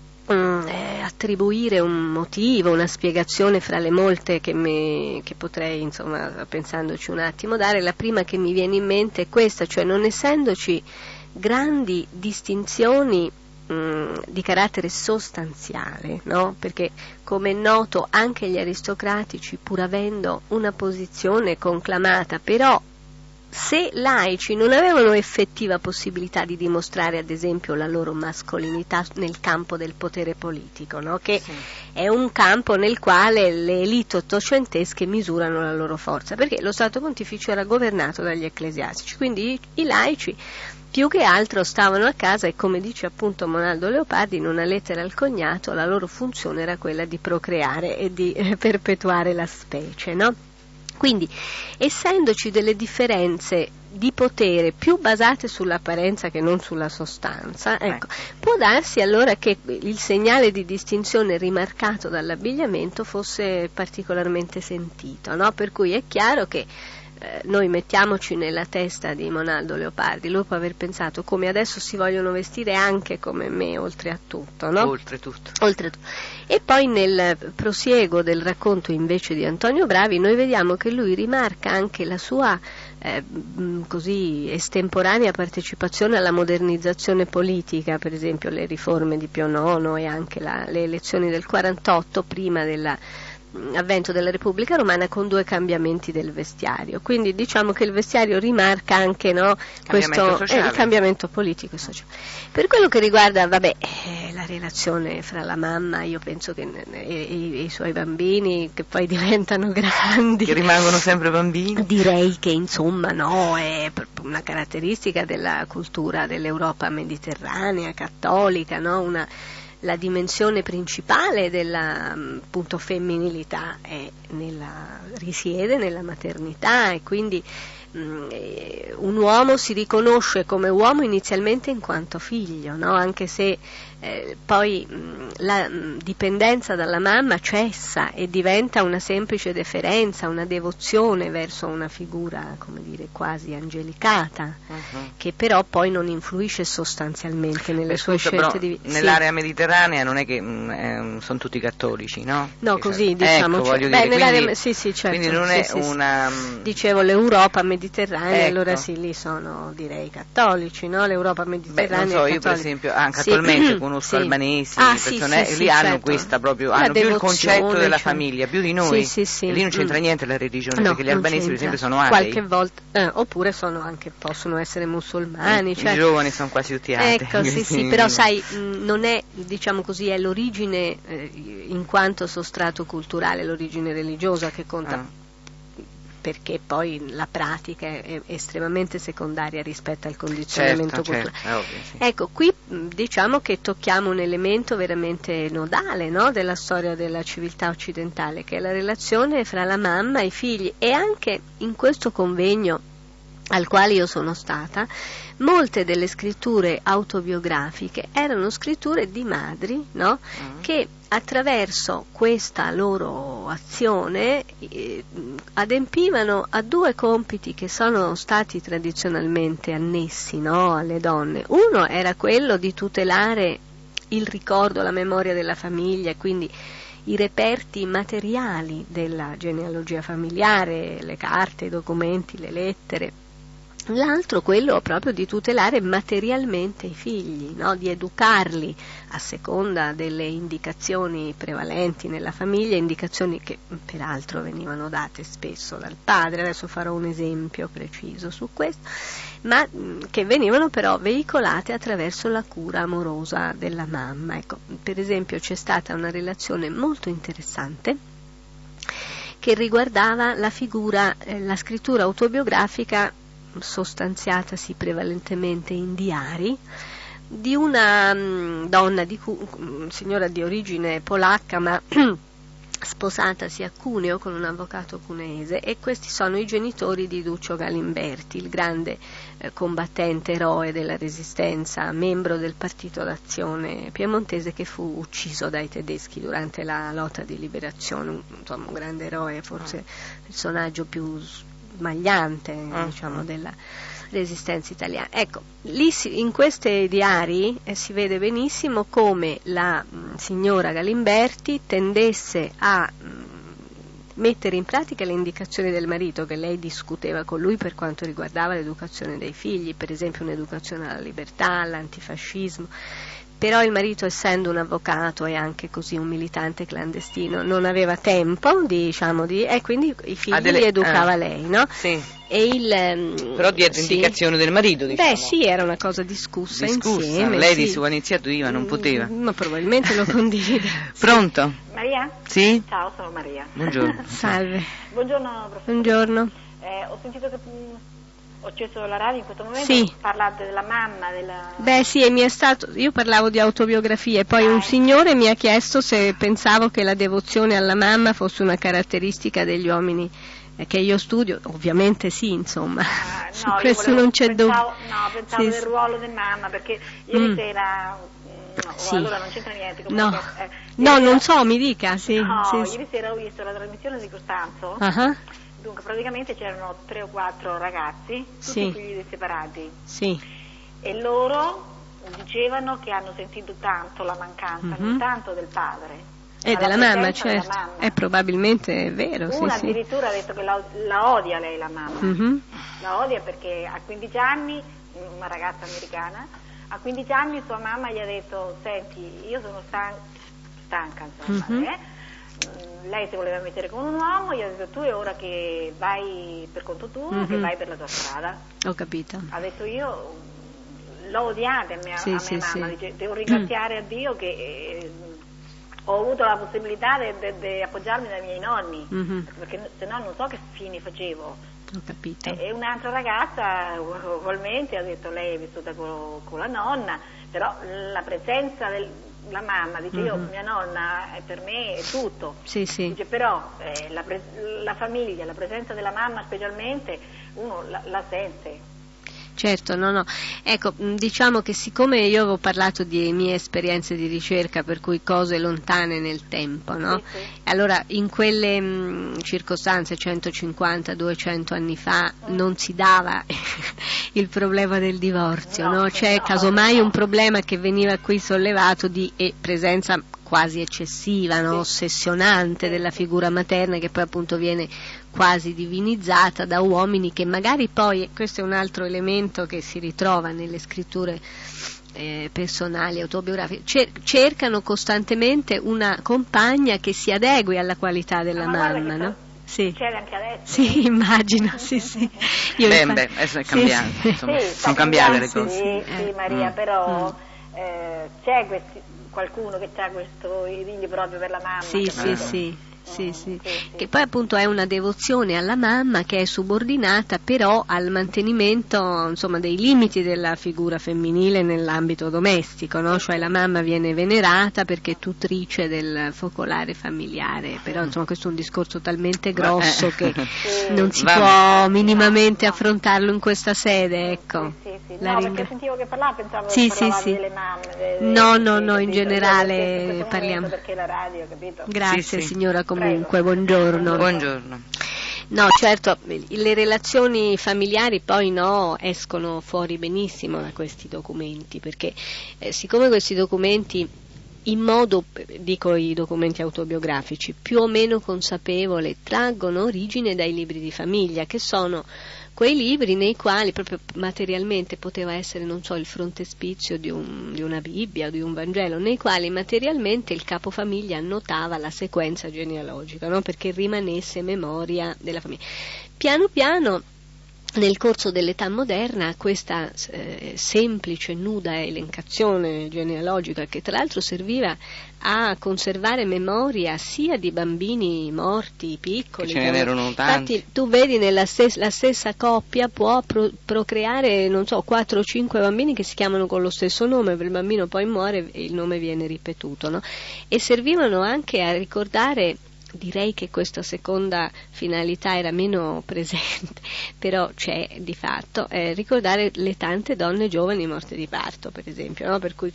S2: attribuire un motivo, una spiegazione fra le molte che potrei, insomma, pensandoci un attimo, dare, la prima che mi viene in mente è questa, cioè non essendoci grandi distinzioni di carattere sostanziale, no? Perché, come è noto, anche gli aristocratici, pur avendo una posizione conclamata, però se laici non avevano effettiva possibilità di dimostrare, ad esempio, la loro mascolinità nel campo del potere politico, no? Che è un campo nel quale le elite ottocentesche misurano la loro forza, perché lo Stato Pontificio era governato dagli ecclesiastici, quindi i laici più che altro stavano a casa e, come dice appunto Monaldo Leopardi in una lettera al cognato, la loro funzione era quella di procreare e di perpetuare la specie, no? Quindi, essendoci delle differenze di potere più basate sull'apparenza che non sulla sostanza, ecco, può darsi allora che il segnale di distinzione rimarcato dall'abbigliamento fosse particolarmente sentito, no? Per cui è chiaro che noi mettiamoci nella testa di Monaldo Leopardi, lui può aver pensato: come adesso si vogliono vestire anche come me, oltre a tutto, no?
S1: Oltretutto.
S2: E poi nel prosieguo del racconto invece di Antonio Bravi noi vediamo che lui rimarca anche la sua così estemporanea partecipazione alla modernizzazione politica, per esempio le riforme di Pio IX e anche le elezioni del 48 prima dell'avvento della Repubblica Romana, con 2 cambiamenti del vestiario. Quindi diciamo che il vestiario rimarca anche, no, questo il cambiamento politico e sociale. Per quello che riguarda la relazione fra la mamma, io penso che i suoi bambini, che poi diventano grandi,
S1: che rimangono sempre bambini,
S2: direi che insomma è una caratteristica della cultura dell'Europa mediterranea, cattolica, no? La dimensione principale della appunto femminilità risiede nella maternità, e quindi un uomo si riconosce come uomo inizialmente in quanto figlio, no? Anche se poi la dipendenza dalla mamma cessa e diventa una semplice deferenza, una devozione verso una figura, come dire, quasi angelicata, che però poi non influisce sostanzialmente nelle sue scelte di vita.
S1: Nell'area mediterranea non è che sono tutti cattolici, no?
S2: No, così diciamo.
S1: Ecco, voglio dire, quindi,
S2: certo.
S1: Quindi non è una...
S2: Dicevo l'Europa mediterranea, allora sì, lì sono, direi, cattolici, no? L'Europa mediterranea.
S1: Non so, io per esempio anche attualmente conosco albanesi, persone lì hanno questa proprio, hanno più il concetto della famiglia, più di noi. E lì non c'entra niente la religione, perché gli albanesi per esempio sono atei.
S2: Qualche volta, oppure possono essere musulmani.
S1: I giovani sono quasi tutti atei.
S2: Ecco, però sai, non è, diciamo così, è l'origine in quanto sostrato culturale, l'origine religiosa che conta perché poi la pratica è estremamente secondaria rispetto al condizionamento culturale.
S1: Ovvio, sì.
S2: Ecco, qui diciamo che tocchiamo un elemento veramente nodale, no, della storia della civiltà occidentale, che è la relazione fra la mamma e i figli, e anche in questo convegno al quale io sono stata, molte delle scritture autobiografiche erano scritture di madri, no? Che attraverso questa loro azione adempivano a due compiti che sono stati tradizionalmente annessi, no, alle donne. Uno era quello di tutelare il ricordo, la memoria della famiglia, quindi i reperti materiali della genealogia familiare, le carte, i documenti, le lettere. L'altro quello proprio di tutelare materialmente i figli, no? Di educarli a seconda delle indicazioni prevalenti nella famiglia, indicazioni che peraltro venivano date spesso dal padre, adesso farò un esempio preciso su questo, ma che venivano però veicolate attraverso la cura amorosa della mamma. Ecco, per esempio c'è stata una relazione molto interessante che riguardava la figura, la scrittura autobiografica sostanziatasi prevalentemente in diari di una donna, signora di origine polacca ma sposatasi a Cuneo con un avvocato cuneese, e questi sono i genitori di Duccio Galimberti, il grande combattente eroe della resistenza, membro del Partito d'Azione piemontese, che fu ucciso dai tedeschi durante la lotta di liberazione, insomma un grande eroe, forse il personaggio più smagliante, diciamo, della resistenza italiana. Ecco, lì in questi diari si vede benissimo come la signora Galimberti tendesse a mettere in pratica le indicazioni del marito, che lei discuteva con lui per quanto riguardava l'educazione dei figli, per esempio un'educazione alla libertà, all'antifascismo. Però il marito, essendo un avvocato e anche così un militante clandestino, non aveva tempo, e quindi i figli li educava lei, no?
S1: Sì.
S2: E
S1: però dietro indicazione del marito, diciamo.
S2: Beh, sì, era una cosa discussa insieme.
S1: Lei di sua iniziativa non poteva.
S2: Ma probabilmente lo condivide.
S1: Pronto?
S4: Maria?
S1: Sì?
S4: Ciao, sono Maria.
S1: Buongiorno.
S2: Salve.
S4: Buongiorno, professore.
S2: Buongiorno.
S4: Ho sentito che ho acceso la radio in questo momento,
S2: sì.
S4: Parlate della mamma,
S2: Beh sì, io parlavo di autobiografie, poi un signore mi ha chiesto se pensavo che la devozione alla mamma fosse una caratteristica degli uomini che io studio. Ovviamente sì, insomma, su questo non c'è dubbio.
S4: No, pensavo del ruolo di mamma, perché ieri sera...
S2: sì.
S4: Allora non c'entra niente.
S2: Comunque,
S4: non
S2: sera, so, mi dica. Sì,
S4: ieri sera ho visto la trasmissione di Costanzo. Dunque praticamente c'erano 3 o 4 ragazzi, tutti figli separati.
S2: Sì.
S4: E loro dicevano che hanno sentito tanto la mancanza, non tanto del padre.
S2: E della mamma, certo. È probabilmente vero.
S4: Una addirittura ha detto che la odia lei, la mamma. La odia perché a 15 anni, una ragazza americana, a 15 anni sua mamma gli ha detto: senti, io sono stanca insomma, lei si voleva mettere con un uomo, gli ha detto: tu è ora che vai per conto tuo, che vai per la tua strada.
S2: Ho capito.
S4: Ha detto: io l'ho odiata a mia mamma, dice, devo ringraziare a Dio che ho avuto la possibilità di appoggiarmi dai miei nonni, perché se no non so che fini facevo.
S2: Ho capito.
S4: E un'altra ragazza ugualmente ha detto: lei è vissuta con la nonna, però la presenza la mamma, dice, io mia nonna per me è tutto, dice, però la famiglia, la presenza della mamma specialmente uno la sente.
S2: Certo, no. Ecco, diciamo che siccome io avevo parlato di mie esperienze di ricerca, per cui cose lontane nel tempo, no?
S4: Sì.
S2: Allora in quelle circostanze 150-200 anni fa non si dava il problema del divorzio, no? C'è casomai un problema che veniva qui sollevato di presenza quasi eccessiva, no? Ossessionante della figura materna, che poi appunto viene quasi divinizzata da uomini che magari poi, questo è un altro elemento che si ritrova nelle scritture personali, autobiografiche, cercano costantemente una compagna che si adegui alla qualità della mamma, no? Sì.
S4: Succede anche adesso.
S2: Sì, immagino, sì.
S1: Adesso è cambiato, sono cambiate le cose.
S4: Sì, Maria, però c'è qualcuno che ha questo idilio proprio per la mamma.
S2: Sì. sì, sì. Che poi appunto è una devozione alla mamma che è subordinata però al mantenimento, insomma, dei limiti della figura femminile nell'ambito domestico, no? Cioè la mamma viene venerata perché è tutrice del focolare familiare, però insomma questo è un discorso talmente grosso che non si può minimamente affrontarlo in questa sede, ecco.
S4: No, perché sentivo che parlava, pensavo
S2: sì,
S4: che parlavi delle mamme.
S2: No, in generale parliamo.
S4: Perché la radio, capito?
S2: Grazie signora, comunque, buongiorno.
S1: Buongiorno.
S2: No, certo, le relazioni familiari poi escono fuori benissimo da questi documenti, perché siccome questi documenti in modo, dico i documenti autobiografici, più o meno consapevole, traggono origine dai libri di famiglia, che sono quei libri nei quali proprio materialmente poteva essere, non so, il frontespizio di una Bibbia o di un Vangelo, nei quali materialmente il capofamiglia annotava la sequenza genealogica, no? Perché rimanesse memoria della famiglia. Piano piano, nel corso dell'età moderna, questa semplice, nuda elencazione genealogica, che tra l'altro serviva a conservare memoria sia di bambini morti, piccoli,
S1: che ce ne erano tanti.
S2: Infatti tu vedi la stessa coppia può procreare, non so, 4 o 5 bambini che si chiamano con lo stesso nome, il bambino poi muore e il nome viene ripetuto, no? E servivano anche a ricordare. Direi che questa seconda finalità era meno presente, però c'è di fatto, ricordare le tante donne giovani morte di parto, per esempio, no? Per cui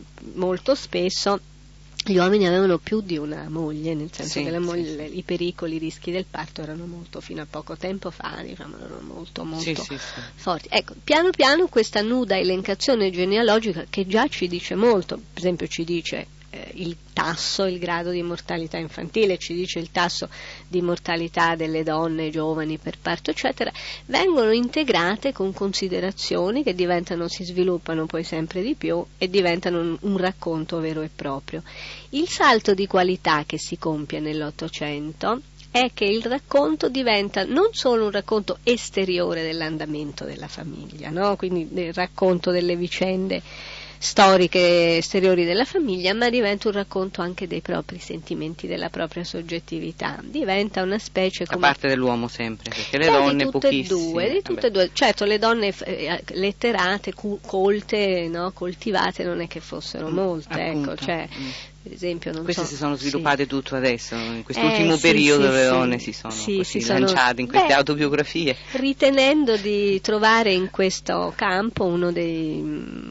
S2: molto spesso gli uomini avevano più di una moglie, nel senso che la moglie, i pericoli, i rischi del parto erano molto, fino a poco tempo fa, diciamo, erano molto forti. Ecco, piano piano questa nuda elencazione genealogica, che già ci dice molto, per esempio ci dice il tasso, il grado di mortalità infantile, ci dice il tasso di mortalità delle donne giovani per parto, eccetera, vengono integrate con considerazioni che si sviluppano poi sempre di più e diventano un racconto vero e proprio. Il salto di qualità che si compie nell'Ottocento è che il racconto diventa non solo un racconto esteriore dell'andamento della famiglia, no? Quindi il racconto delle vicende storiche esteriori della famiglia, ma diventa un racconto anche dei propri sentimenti, della propria soggettività, diventa una specie
S1: da parte dell'uomo sempre, perché le donne pochissime.
S2: Di tutte e due, certo le donne letterate, colte, no? Coltivate non è che fossero molte, ecco, cioè per esempio
S1: queste si sono sviluppate tutto adesso, in quest'ultimo periodo le donne si sono lanciate in queste autobiografie,
S2: ritenendo di trovare in questo campo uno dei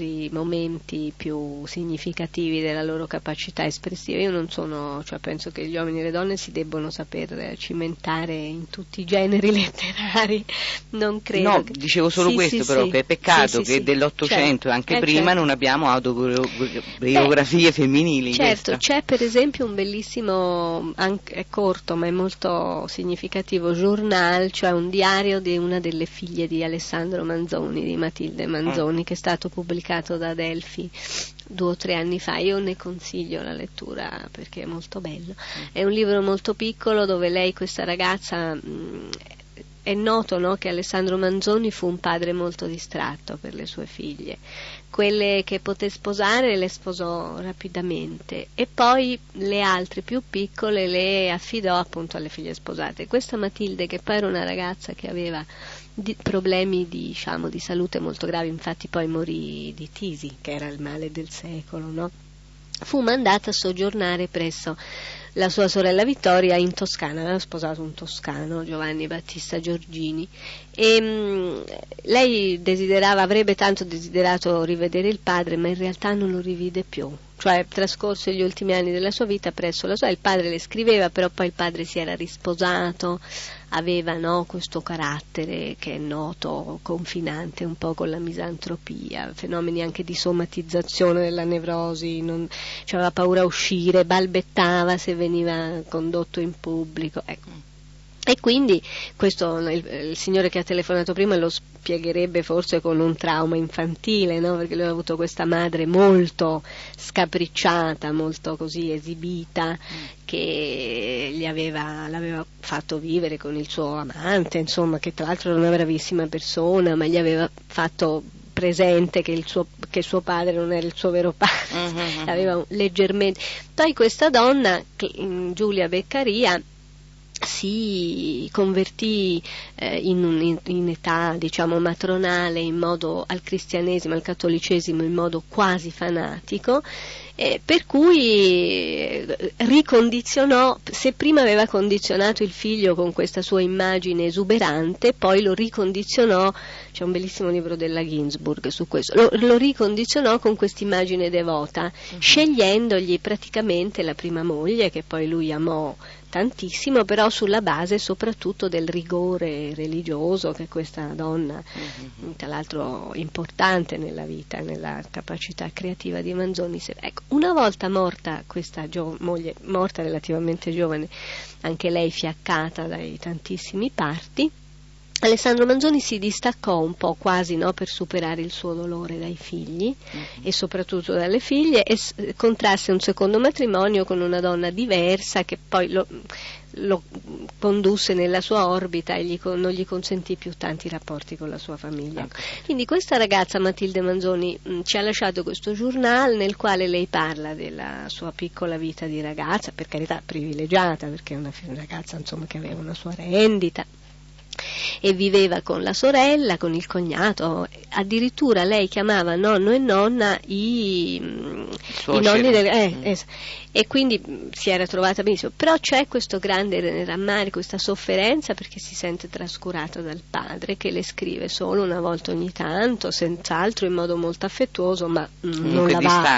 S2: momenti più significativi della loro capacità espressiva. Io non sono, penso che gli uomini e le donne si debbono saper cimentare in tutti i generi letterari, non credo.
S1: No, dicevo solo questo, però che è peccato che dell'Ottocento e anche prima non abbiamo autobiografie femminili.
S2: Certo, c'è per esempio un bellissimo, è corto ma è molto significativo, journal, cioè un diario di una delle figlie di Alessandro Manzoni, di Matilde Manzoni, che è stato pubblicato da Adelphi 2 o 3 anni fa. Io ne consiglio la lettura perché è molto bello. È un libro molto piccolo dove lei, questa ragazza, è noto, no, che Alessandro Manzoni fu un padre molto distratto per le sue figlie. Quelle che poté sposare le sposò rapidamente e poi le altre più piccole le affidò appunto alle figlie sposate. Questa Matilde, che poi era una ragazza che aveva problemi di salute molto gravi, infatti poi morì di tisi, che era il male del secolo, no? Fu mandata a soggiornare presso la sua sorella Vittoria in Toscana, aveva sposato un toscano, Giovanni Battista Giorgini, e lei avrebbe tanto desiderato rivedere il padre, ma in realtà non lo rivide più. Cioè trascorse gli ultimi anni della sua vita presso la sua, il padre le scriveva, però poi il padre si era risposato, aveva questo carattere che è noto, confinante un po' con la misantropia, fenomeni anche di somatizzazione della nevrosi, aveva paura a uscire, balbettava se veniva condotto in pubblico, ecco. E quindi questo il signore che ha telefonato prima lo spiegherebbe forse con un trauma infantile, no? Perché lui aveva avuto questa madre molto scapricciata, molto così esibita, che l'aveva fatto vivere con il suo amante, insomma, che tra l'altro era una bravissima persona, ma gli aveva fatto presente che suo padre non era il suo vero padre, aveva leggermente. Poi questa donna, Giulia Beccaria, si convertì in età, diciamo, matronale al cristianesimo, al cattolicesimo in modo quasi fanatico, per cui ricondizionò, se prima aveva condizionato il figlio con questa sua immagine esuberante, poi lo ricondizionò, c'è un bellissimo libro della Ginsburg su questo, lo ricondizionò con quest'immagine devota, scegliendogli praticamente la prima moglie, che poi lui amò tantissimo, però sulla base soprattutto del rigore religioso che questa donna, tra l'altro importante nella vita, nella capacità creativa di Manzoni. Ecco, una volta morta questa moglie, morta relativamente giovane, anche lei fiaccata dai tantissimi parti, Alessandro Manzoni si distaccò un po', quasi, no, per superare il suo dolore dai figli e soprattutto dalle figlie, e contrasse un secondo matrimonio con una donna diversa che poi lo condusse nella sua orbita e non gli consentì più tanti rapporti con la sua famiglia. Quindi questa ragazza, Matilde Manzoni, ci ha lasciato questo journal nel quale lei parla della sua piccola vita di ragazza, per carità privilegiata, perché è una ragazza, insomma, che aveva una sua rendita e viveva con la sorella, con il cognato, addirittura lei chiamava nonno e nonna i nonni e quindi si era trovata benissimo, però c'è questo grande rammarico, questa sofferenza, perché si sente trascurata dal padre, che le scrive solo una volta ogni tanto, senz'altro in modo molto affettuoso, ma non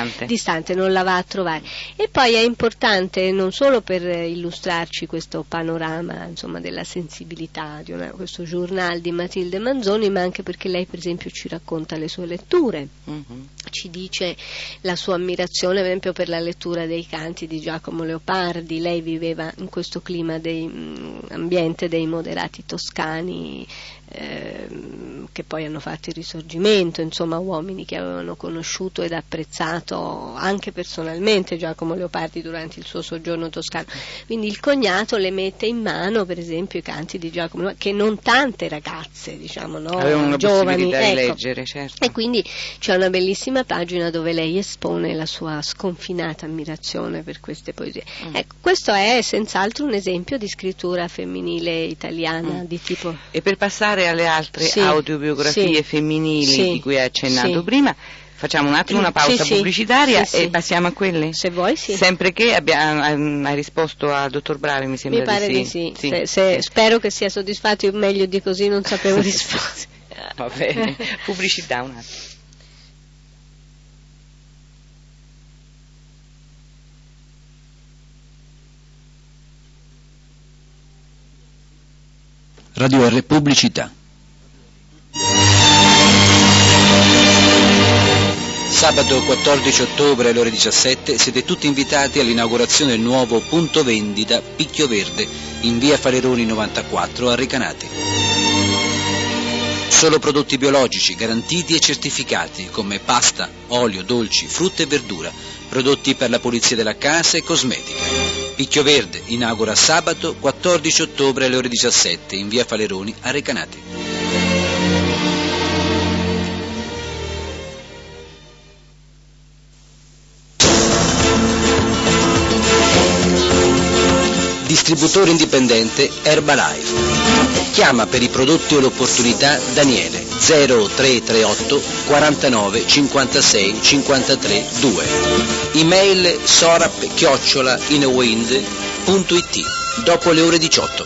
S2: la va a trovare. E poi è importante non solo per illustrarci questo panorama, insomma, della sensibilità di questo journal di Matilde Manzoni, ma anche perché lei, per esempio, ci racconta le sue letture, ci dice la sua ammirazione, ad esempio, per la lettura dei canti di Giacomo Leopardi. Lei viveva in questo clima ambiente dei moderati toscani, che poi hanno fatto il Risorgimento, insomma, uomini che avevano conosciuto ed apprezzato anche personalmente Giacomo Leopardi durante il suo soggiorno toscano. Quindi il cognato le mette in mano, per esempio, i canti di Giacomo Leopardi, che non tante ragazze, diciamo, no,
S1: avevano la
S2: giovani,
S1: possibilità di leggere, certo.
S2: E quindi c'è una bellissima pagina dove lei espone la sua sconfinata ammirazione per queste poesie. Ecco, questo è senz'altro un esempio di scrittura femminile italiana di tipo.
S1: E per passare alle altre autobiografie femminili di cui hai accennato prima, facciamo un attimo una pausa pubblicitaria e passiamo a quelle?
S2: Se vuoi, sì.
S1: Sempre che hai risposto al dottor Bravi, mi sembra.
S2: Mi pare di sì. Spero che sia soddisfatto, io meglio di così non sapevo rispondere.
S1: Va bene, pubblicità un attimo.
S5: Radio R Pubblicità. Sabato 14 ottobre alle ore 17 siete tutti invitati all'inaugurazione del nuovo punto vendita Picchio Verde in via Faleroni 94 a Recanati. Solo prodotti biologici garantiti e certificati come pasta, olio, dolci, frutta e verdura, prodotti per la pulizia della casa e cosmetica. Picchio Verde inaugura sabato 14 ottobre alle ore 17 in via Faleroni a Recanati. Distributore indipendente Herbalife. Chiama per i prodotti o l'opportunità Daniele 0338 49 56 53 2. Email sorap@inwind.it dopo le ore 18.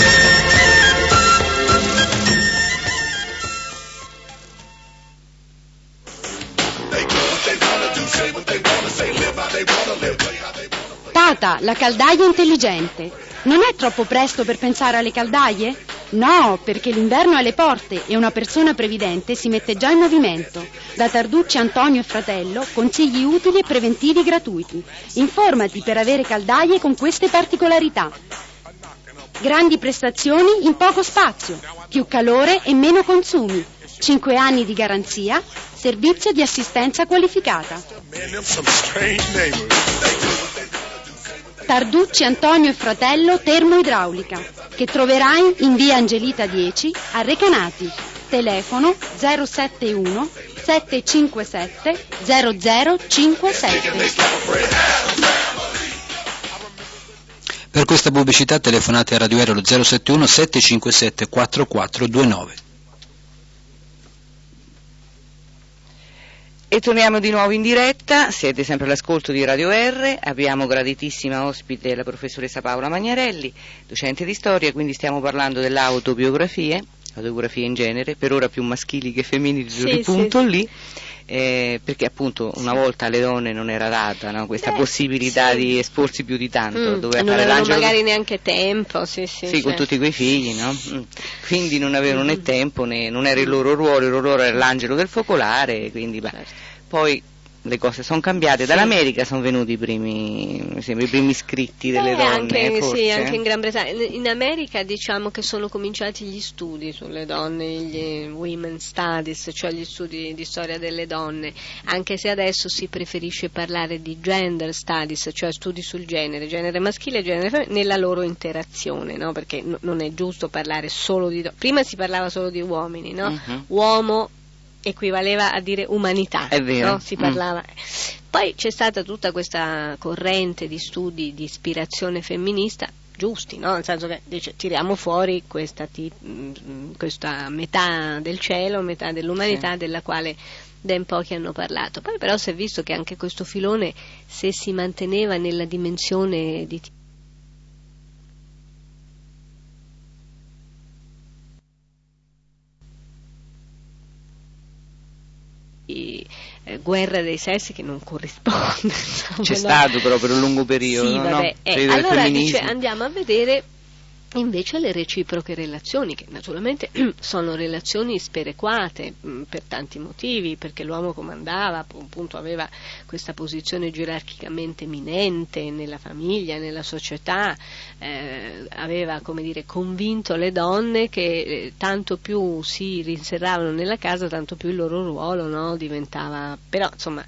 S6: Tata, la caldaia intelligente. Non è troppo presto per pensare alle caldaie? No, perché l'inverno è alle porte e una persona previdente si mette già in movimento. Da Tarducci, Antonio e Fratello, consigli utili e preventivi gratuiti. Informati per avere caldaie con queste particolarità. Grandi prestazioni in poco spazio, più calore e meno consumi. 5 anni di garanzia, servizio di assistenza qualificata. Tarducci, Antonio e Fratello Termoidraulica, che troverai in via Angelita 10 a Recanati. Telefono 071 757 0057.
S5: Per questa pubblicità telefonate a Radio Aereo lo 071 757 4429.
S1: E torniamo di nuovo in diretta, siete sempre all'ascolto di Radio R, abbiamo graditissima ospite la professoressa Paola Magnarelli, docente di storia, quindi stiamo parlando delle autobiografie in genere, per ora più maschili che femminili, ripunto lì, perché appunto una volta alle donne non era data, no, questa possibilità di esporsi più di tanto,
S2: non avevano magari neanche tempo,
S1: con tutti quei figli, no? Quindi non avevano né tempo né non era il loro ruolo era l'angelo del focolare, quindi poi le cose sono cambiate, dall'America sono venuti i primi scritti delle donne, forse.
S2: Anche in Gran Bretagna. In America diciamo che sono cominciati gli studi sulle donne, gli women studies, cioè gli studi di storia delle donne, anche se adesso si preferisce parlare di gender studies, cioè studi sul genere maschile e genere femminile, nella loro interazione, no? Perché non è giusto parlare solo di donne. Prima si parlava solo di uomini, no? Uomo equivaleva a dire umanità,
S1: è vero.
S2: No? Si parlava. Poi c'è stata tutta questa corrente di studi di ispirazione femminista, giusti, no? Nel senso che dice tiriamo fuori questa metà del cielo, metà dell'umanità, della quale ben pochi hanno parlato. Poi però si è visto che anche questo filone, se si manteneva nella dimensione di guerra dei sessi, che non corrisponde,
S1: c'è stato però per un lungo periodo,
S2: no? Allora dice, andiamo a vedere invece le reciproche relazioni, che naturalmente sono relazioni sperequate per tanti motivi, perché l'uomo comandava, appunto aveva questa posizione gerarchicamente eminente nella famiglia, nella società, aveva, come dire, convinto le donne che tanto più si rinserravano nella casa, tanto più il loro ruolo, no, diventava, però insomma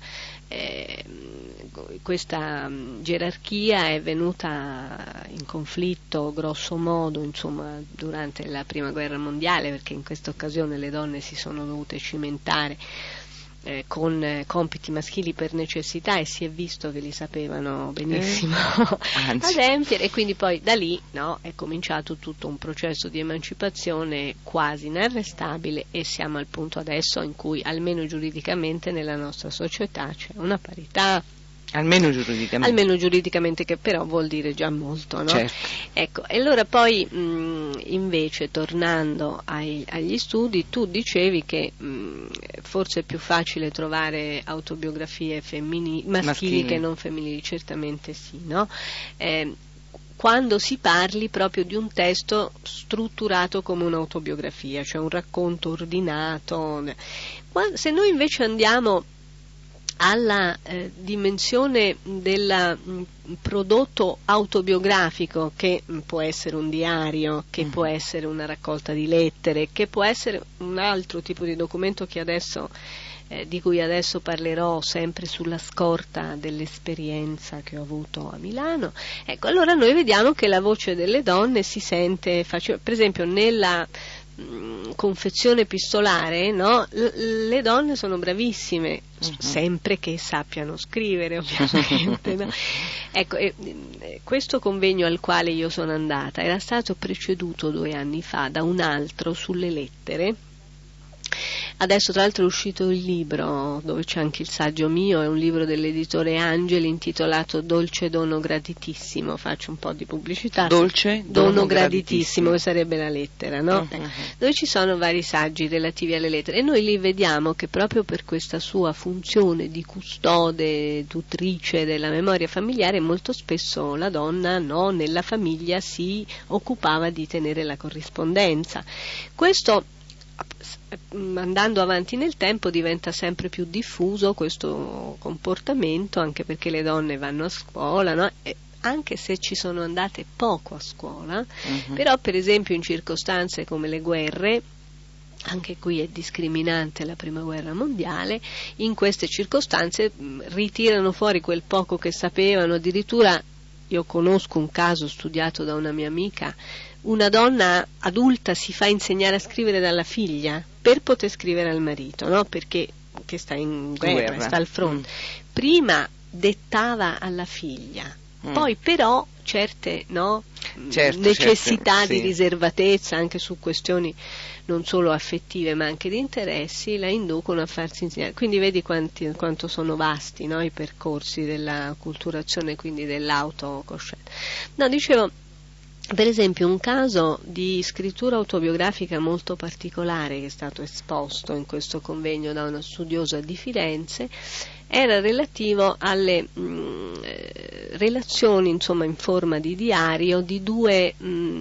S2: questa gerarchia è venuta in conflitto grosso modo, insomma, durante la prima guerra mondiale, perché in questa occasione le donne si sono dovute cimentare con compiti maschili per necessità, e si è visto che li sapevano benissimo adempiere, e quindi poi da lì, no, è cominciato tutto un processo di emancipazione quasi inarrestabile, e siamo al punto adesso in cui almeno giuridicamente nella nostra società c'è una parità.
S1: Almeno
S2: giuridicamente, che però vuol dire già molto, no?
S1: Certo.
S2: Ecco, e allora poi invece, tornando agli studi, tu dicevi che forse è più facile trovare autobiografie maschili che non femminili, certamente sì, no? Quando si parli proprio di un testo strutturato come un'autobiografia, cioè un racconto ordinato. Se noi invece andiamo alla dimensione del prodotto autobiografico, che può essere un diario, che può essere una raccolta di lettere, che può essere un altro tipo di documento che adesso di cui adesso parlerò, sempre sulla scorta dell'esperienza che ho avuto a Milano. Ecco, allora noi vediamo che la voce delle donne si sente per esempio nella confezione epistolare, no? Le donne sono bravissime, sempre che sappiano scrivere, ovviamente, no? Ecco, questo convegno al quale io sono andata era stato preceduto 2 anni fa da un altro sulle lettere. Adesso tra l'altro è uscito il libro, dove c'è anche il saggio mio, è un libro dell'editore Angeli intitolato Dolce dono graditissimo. Faccio un po' di pubblicità.
S1: Dolce
S2: dono graditissimo, che sarebbe la lettera, no? Dove ci sono vari saggi relativi alle lettere, e noi lì vediamo che proprio per questa sua funzione di custode, tutrice della memoria familiare, molto spesso la donna, no, nella famiglia si occupava di tenere la corrispondenza. Questo, andando avanti nel tempo, diventa sempre più diffuso questo comportamento, anche perché le donne vanno a scuola, no? E anche se ci sono andate poco a scuola, però per esempio in circostanze come le guerre, anche qui è discriminante la prima guerra mondiale, in queste circostanze ritirano fuori quel poco che sapevano. Addirittura io conosco un caso studiato da una mia amica: una donna adulta si fa insegnare a scrivere dalla figlia per poter scrivere al marito, no? Perché che sta in guerra, sta al fronte, prima dettava alla figlia, poi però certe necessità di riservatezza anche su questioni non solo affettive ma anche di interessi la inducono a farsi insegnare. Quindi vedi quanto sono vasti, no, i percorsi della culturazione, quindi dell'autocoscienza. No, dicevo, per esempio un caso di scrittura autobiografica molto particolare che è stato esposto in questo convegno da una studiosa di Firenze era relativo alle relazioni, insomma, in forma di diario di due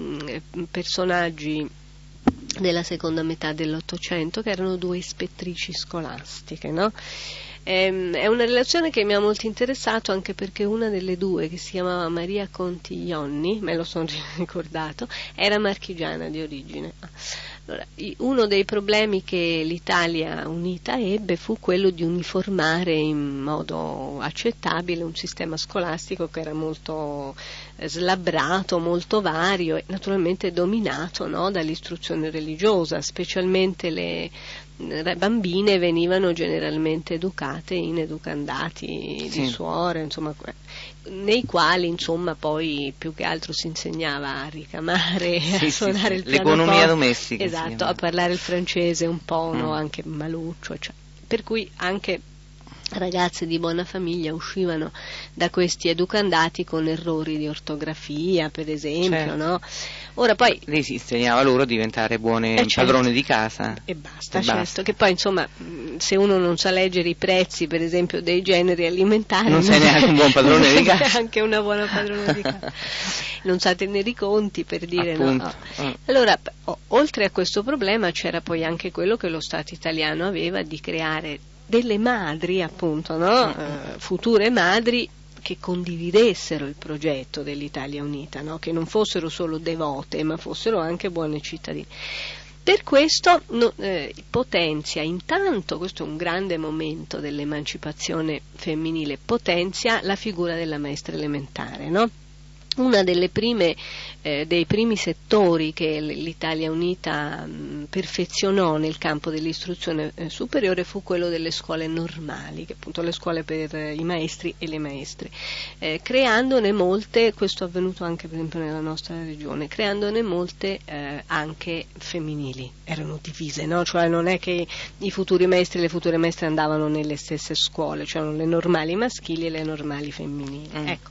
S2: personaggi della seconda metà dell'Ottocento che erano due ispettrici scolastiche, no? È una relazione che mi ha molto interessato anche perché una delle due, che si chiamava Maria Contiglioni, me lo sono ricordato, era marchigiana di origine. Allora, uno dei problemi che l'Italia unita ebbe fu quello di uniformare in modo accettabile un sistema scolastico che era molto slabbrato, molto vario e naturalmente dominato, no, dall'istruzione religiosa, specialmente le bambine venivano generalmente educate in educandati di suore, insomma, nei quali insomma poi più che altro si insegnava a ricamare, a suonare il pianoforte,
S1: l'economia domestica,
S2: esatto, a parlare il francese un po', no, anche maluccio, cioè, per cui anche ragazze di buona famiglia uscivano da questi educandati con errori di ortografia, per esempio, no? Ora poi
S1: lei si insegnava loro a diventare buone padrone di casa
S2: e basta, certo, che poi insomma se uno non sa leggere i prezzi per esempio dei generi alimentari
S1: non sei neanche un buon padrone di casa,
S2: anche una buona padrona di casa, non sa tenere i conti, per dire, no. Allora oltre a questo problema c'era poi anche quello che lo Stato italiano aveva di creare delle madri, appunto, no? Future madri che condividessero il progetto dell'Italia unita, no? Che non fossero solo devote ma fossero anche buone cittadine. Per questo potenzia intanto, questo è un grande momento dell'emancipazione femminile, potenzia la figura della maestra elementare, no? Una delle dei primi settori che l'Italia Unita perfezionò nel campo dell'istruzione superiore fu quello delle scuole normali, che appunto le scuole per i maestri e le maestre, creandone molte, questo è avvenuto anche per esempio nella nostra regione, creandone molte anche femminili, erano divise, no? Cioè non è che i futuri maestri e le future maestre andavano nelle stesse scuole, c'erano le normali maschili e le normali femminili, ecco.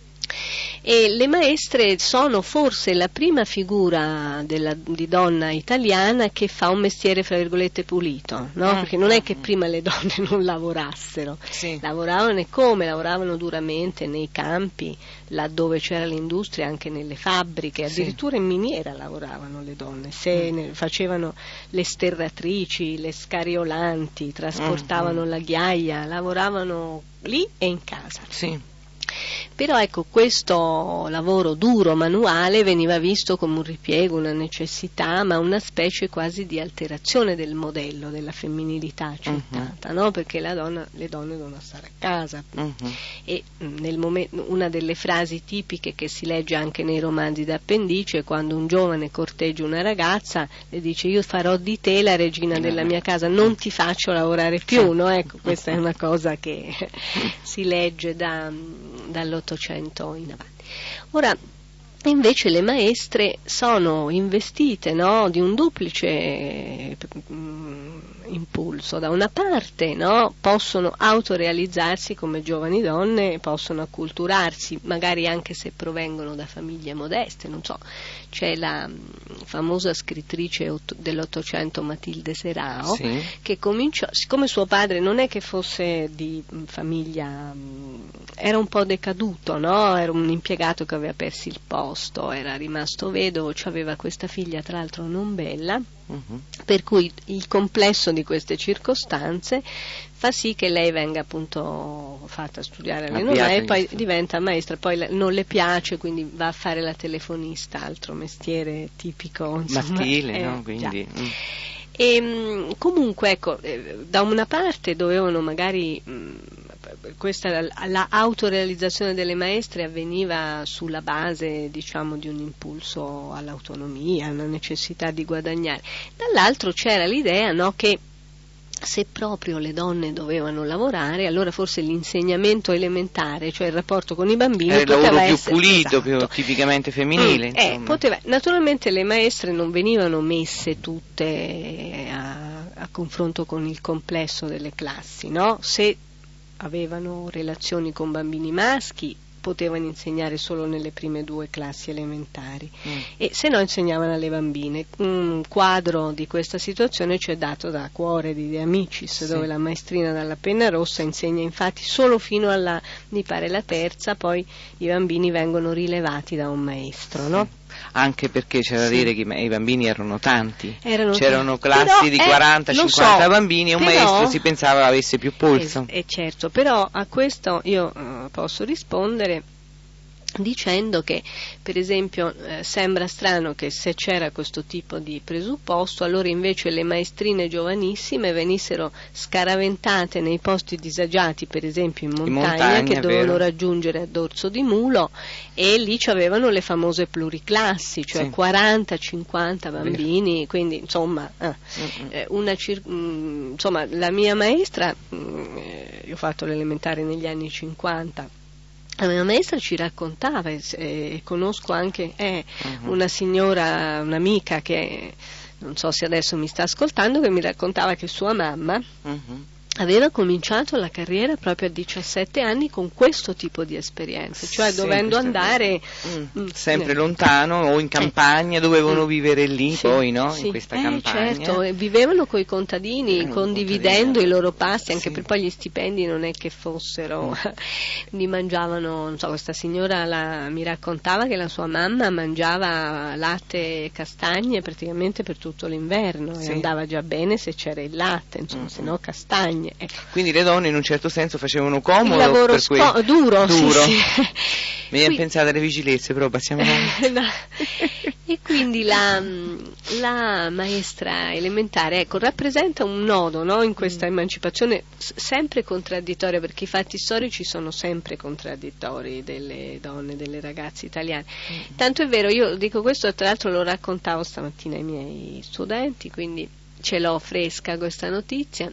S2: E le maestre sono forse la prima figura di donna italiana che fa un mestiere fra virgolette pulito, no? Perché non è che prima le donne non lavorassero, lavoravano, e come lavoravano duramente nei campi, laddove c'era l'industria, anche nelle fabbriche, addirittura in miniera lavoravano le donne, facevano le sterratrici, le scariolanti, trasportavano la ghiaia, lavoravano lì e in casa. Però ecco, questo lavoro duro, manuale, veniva visto come un ripiego, una necessità, ma una specie quasi di alterazione del modello della femminilità accettata, no? Perché le donne devono stare a casa. E una delle frasi tipiche che si legge anche nei romanzi d'appendice è quando un giovane corteggia una ragazza, le dice: io farò di te la regina della mia casa, non ti faccio lavorare più, no? Ecco, questa è una cosa che si legge dall'Ottocento in avanti. Ora, invece le maestre sono investite, no, di un duplice impulso. Da una parte, no, possono autorealizzarsi come giovani donne, possono acculturarsi, magari anche se provengono da famiglie modeste, non so. C'è la famosa scrittrice dell'Ottocento Matilde Serao, che cominciò, siccome suo padre non è che fosse di famiglia, era un po' decaduto, no? Era un impiegato che aveva perso il posto, era rimasto vedovo, aveva questa figlia tra l'altro non bella, per cui il complesso di queste circostanze fa sì che lei venga appunto fatta studiare alle normali e poi diventa maestra, poi non le piace, quindi va a fare la telefonista, altro mestiere tipico, insomma,
S1: maschile, no? Quindi
S2: e comunque ecco, da una parte dovevano magari la autorealizzazione delle maestre avveniva sulla base, diciamo, di un impulso all'autonomia, una necessità di guadagnare, dall'altro c'era l'idea, no, che se proprio le donne dovevano lavorare, allora forse l'insegnamento elementare, cioè il rapporto con i bambini,
S1: era il lavoro più
S2: essere,
S1: pulito,
S2: esatto,
S1: più tipicamente femminile.
S2: Naturalmente le maestre non venivano messe tutte a confronto con il complesso delle classi, no? Se avevano relazioni con bambini maschi potevano insegnare solo nelle prime 2 classi elementari e se no insegnavano alle bambine. Un quadro di questa situazione ci è dato da Cuore di De Amicis, dove la maestrina dalla penna rossa insegna infatti solo fino alla, mi pare, la terza, poi i bambini vengono rilevati da un maestro, no?
S1: Anche perché c'è da dire che i bambini erano tanti, c'erano
S2: tanti.
S1: Classi di 40-50 bambini e un maestro si pensava avesse più polso.
S2: Certo, però a questo io posso rispondere dicendo che, per esempio, sembra strano che se c'era questo tipo di presupposto, allora invece le maestrine giovanissime venissero scaraventate nei posti disagiati, per esempio in montagna che dovevano raggiungere a dorso di mulo, e lì c'avevano le famose pluriclassi, cioè 40-50 bambini, quindi insomma, insomma la mia maestra, io ho fatto l'elementare negli anni 50, la mia maestra ci raccontava, e conosco anche una signora, un'amica che non so se adesso mi sta ascoltando, che mi raccontava che sua mamma aveva cominciato la carriera proprio a 17 anni con questo tipo di esperienze, cioè dovendo andare
S1: sempre lontano o in campagna, dovevano vivere lì poi, no? In questa campagna.
S2: Certo, e vivevano coi contadini, condividendo i loro pasti, anche per poi gli stipendi non è che fossero, quindi mangiavano, non so, questa signora mi raccontava che la sua mamma mangiava latte e castagne praticamente per tutto l'inverno e andava già bene se c'era il latte, insomma, se no castagne.
S1: Quindi le donne in un certo senso facevano comodo,
S2: il lavoro duro. Sì.
S1: Mi viene pensato alle vigilezze, però passiamo avanti.
S2: No. E quindi la maestra elementare, rappresenta un nodo, no, in questa emancipazione sempre contraddittoria, perché i fatti storici sono sempre contraddittori delle donne, delle ragazze italiane. Tanto è vero, io dico questo, tra l'altro lo raccontavo stamattina ai miei studenti, quindi ce l'ho fresca questa notizia.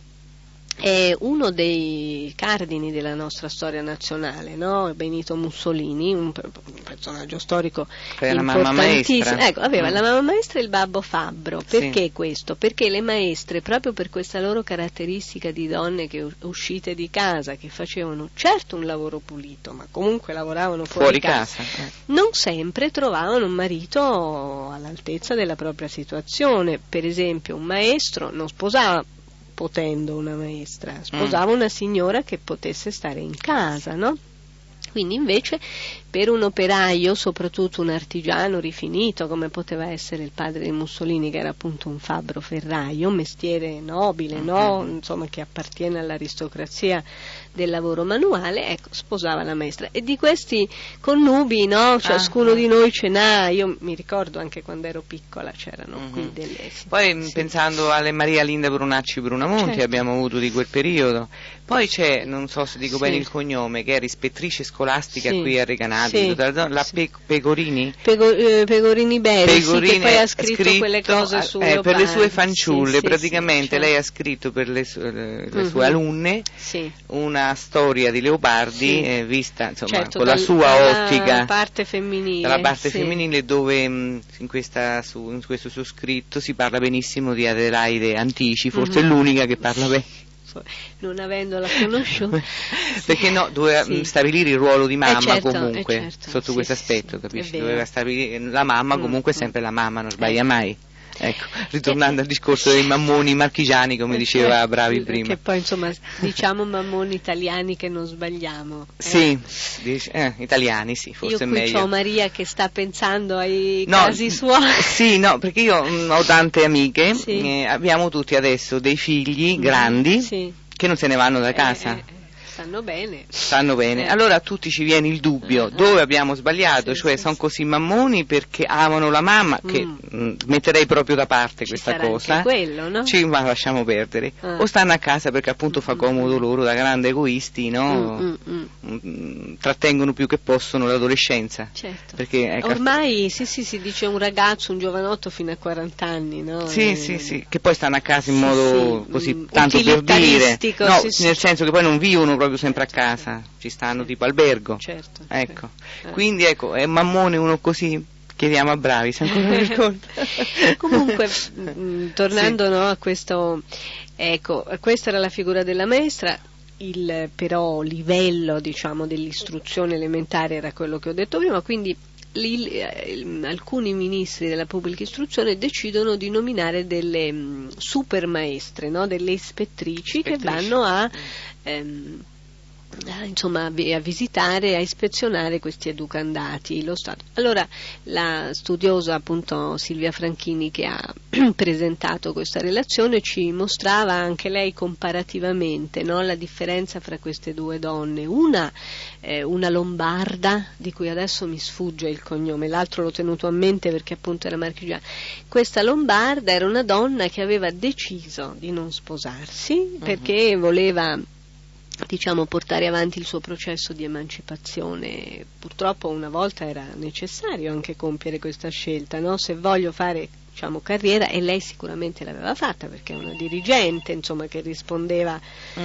S2: È uno dei cardini della nostra storia nazionale, no? Benito Mussolini, un personaggio storico importantissimo. Aveva la mamma maestra e il babbo fabbro. Perché questo? Perché le maestre, proprio per questa loro caratteristica di donne che uscite di casa, che facevano certo un lavoro pulito, ma comunque lavoravano fuori casa, non sempre trovavano un marito all'altezza della propria situazione. Per esempio, un maestro non sposava potendo una maestra, sposava una signora che potesse stare in casa, no? Quindi invece per un operaio, soprattutto un artigiano rifinito come poteva essere il padre di Mussolini, che era appunto un fabbro ferraio, un mestiere nobile, no? Insomma, che appartiene all'aristocrazia del lavoro manuale, sposava la maestra. E di questi connubi, no? Ciascuno di noi ce n'ha. Io mi ricordo anche quando ero piccola c'erano qui delle...
S1: Poi pensando alle Maria Linda Brunacci Brunamonti, abbiamo avuto di quel periodo. Poi c'è, non so se dico bene il cognome, che era ispettrice scolastica qui a Recanati, la Pecorini?
S2: Pecorini Beris, che poi ha scritto quelle cose su Leopardi.
S1: Per le sue fanciulle, praticamente lei ha scritto per le sue alunne una storia di Leopardi vista, insomma, con la sua ottica dalla parte femminile, dove in questo suo scritto si parla benissimo di Adelaide Antici, forse è l'unica che parla bene,
S2: non avendola conosciuta.
S1: Perché no, doveva stabilire il ruolo di mamma comunque, sotto questo aspetto, capisci? Doveva stabilire la mamma, comunque sempre la mamma, non sbaglia mai. Ecco, ritornando al discorso dei mammoni marchigiani, come diceva Bravi prima.
S2: Che poi insomma diciamo mammoni italiani che non sbagliamo.
S1: Sì, italiani sì, forse è meglio.
S2: Io qui c'ho Maria che sta pensando ai casi suoi.
S1: Sì, no, perché io ho tante amiche, abbiamo tutti adesso dei figli grandi che non se ne vanno da casa.
S2: stanno bene.
S1: Stanno bene. Allora a tutti ci viene il dubbio, dove abbiamo sbagliato, cioè sono così mammoni perché amano la mamma, che metterei proprio da parte questa cosa.
S2: Anche quello, no?
S1: Ma lasciamo perdere. O stanno a casa perché appunto fa comodo loro, da grandi egoisti, no? Trattengono più che possono l'adolescenza.
S2: Certo.
S1: Perché
S2: ormai si dice un ragazzo, un giovanotto fino a 40 anni, no?
S1: Sì, che poi stanno a casa in modo così, tanto per dire, no, nel senso che poi non vivono proprio sempre a casa, ci stanno tipo albergo.
S2: Certo.
S1: Ecco. Quindi ecco, è mammone uno così. Chiediamo a Bravi se ancora mi ricordo.
S2: Comunque, tornando no, a questo, ecco, questa era la figura della maestra. Il però livello, diciamo, dell'istruzione elementare era quello che ho detto prima, quindi alcuni ministri della pubblica istruzione decidono di nominare delle super maestre, no? Delle ispettrici che vanno a visitare, a ispezionare questi educandati, lo Stato. Allora la studiosa appunto Silvia Franchini, che ha presentato questa relazione, ci mostrava anche lei comparativamente, no, la differenza fra queste due donne, una lombarda di cui adesso mi sfugge il cognome, l'altro l'ho tenuto a mente perché appunto era marchigiana. Questa lombarda era una donna che aveva deciso di non sposarsi perché voleva, diciamo, portare avanti il suo processo di emancipazione. Purtroppo una volta era necessario anche compiere questa scelta, no? Se voglio fare, diciamo, carriera, e lei sicuramente l'aveva fatta perché è una dirigente, insomma, che rispondeva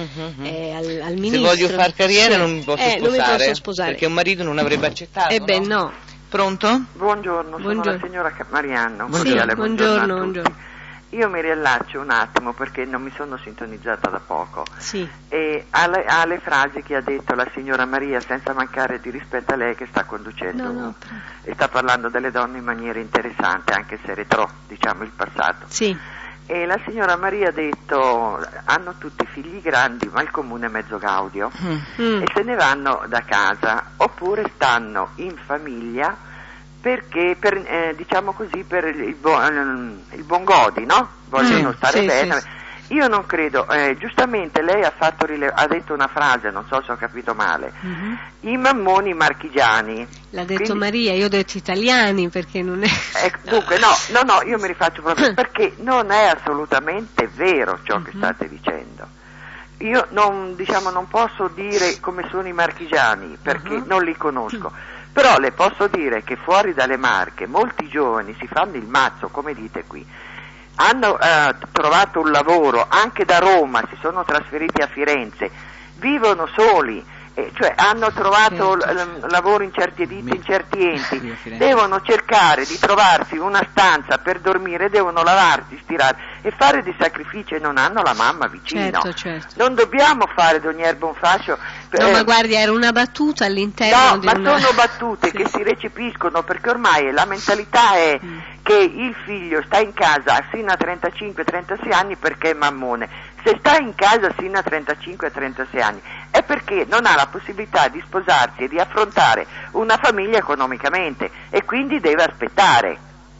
S2: al ministro.
S1: Se voglio fare carriera non mi posso sposare perché un marito non avrebbe accettato.
S2: No.
S1: Pronto?
S7: Buongiorno, sono la signora Marianno.
S2: Buongiorno.
S7: Io mi riallaccio un attimo perché non mi sono sintonizzata da poco.
S2: Sì.
S7: E alle frasi che ha detto la signora Maria, senza mancare di rispetto a lei che sta conducendo e sta parlando delle donne in maniera interessante, anche se retro, diciamo, il passato.
S2: Sì.
S7: E la signora Maria ha detto: hanno tutti figli grandi ma il comune è mezzo gaudio e se ne vanno da casa oppure stanno in famiglia perché diciamo così, per il buon godi, no? Vogliono stare bene. Sì. Io non credo, giustamente lei ha detto una frase, non so se ho capito male, i mammoni marchigiani.
S2: L'ha detto Maria, io ho detto italiani perché non è...
S7: dunque no, io mi rifaccio proprio perché non è assolutamente vero ciò che state dicendo. Io non posso dire come sono i marchigiani perché non li conosco. Però le posso dire che fuori dalle Marche molti giovani si fanno il mazzo, come dite qui, hanno trovato un lavoro, anche da Roma si sono trasferiti a Firenze, vivono soli, cioè hanno trovato lavoro in certi ditte, in certi enti, devono cercare di trovarsi una stanza per dormire, devono lavarsi, stirare e fare dei sacrifici e non hanno la mamma vicino.
S2: Certo.
S7: Non dobbiamo fare di ogni erba un fascio.
S2: No, ma guardi, era una battuta all'interno di
S7: una... sono battute che si recepiscono perché ormai la mentalità è che il figlio sta in casa sino a 35-36 anni perché è mammone. Se sta in casa sino a 35-36 anni è perché non ha la possibilità di sposarsi e di affrontare una famiglia economicamente e quindi deve aspettare.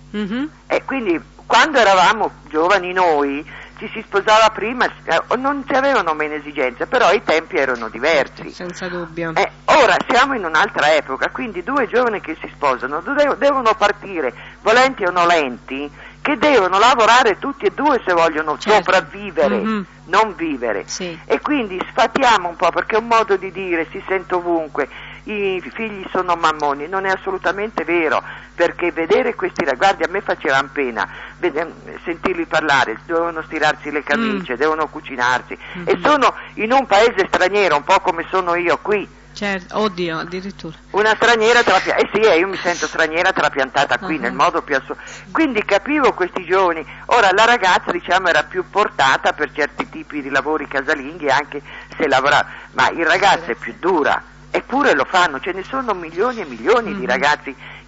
S7: E quindi quando eravamo giovani noi ci si sposava prima, non si avevano meno esigenze, però i tempi erano diversi.
S2: Senza dubbio.
S7: Ora siamo in un'altra epoca, quindi due giovani che si sposano devono partire, volenti o nolenti, che devono lavorare tutti e due se vogliono sopravvivere, non vivere.
S2: Sì.
S7: E quindi sfatiamo un po', perché è un modo di dire, si sente ovunque, i figli sono mammoni, non è assolutamente vero, perché vedere questi ragazzi, a me faceva pena sentirli parlare, devono stirarsi le camicie, devono cucinarsi, e sono in un paese straniero, un po' come sono io qui.
S2: Certo, oddio, addirittura.
S7: Una straniera io mi sento straniera trapiantata qui nel modo più assoluto. Quindi capivo questi giovani. Ora la ragazza, diciamo, era più portata per certi tipi di lavori casalinghi, anche se lavorava, ma il ragazzo è più dura, eppure lo fanno, ce ne sono milioni e milioni di ragazzi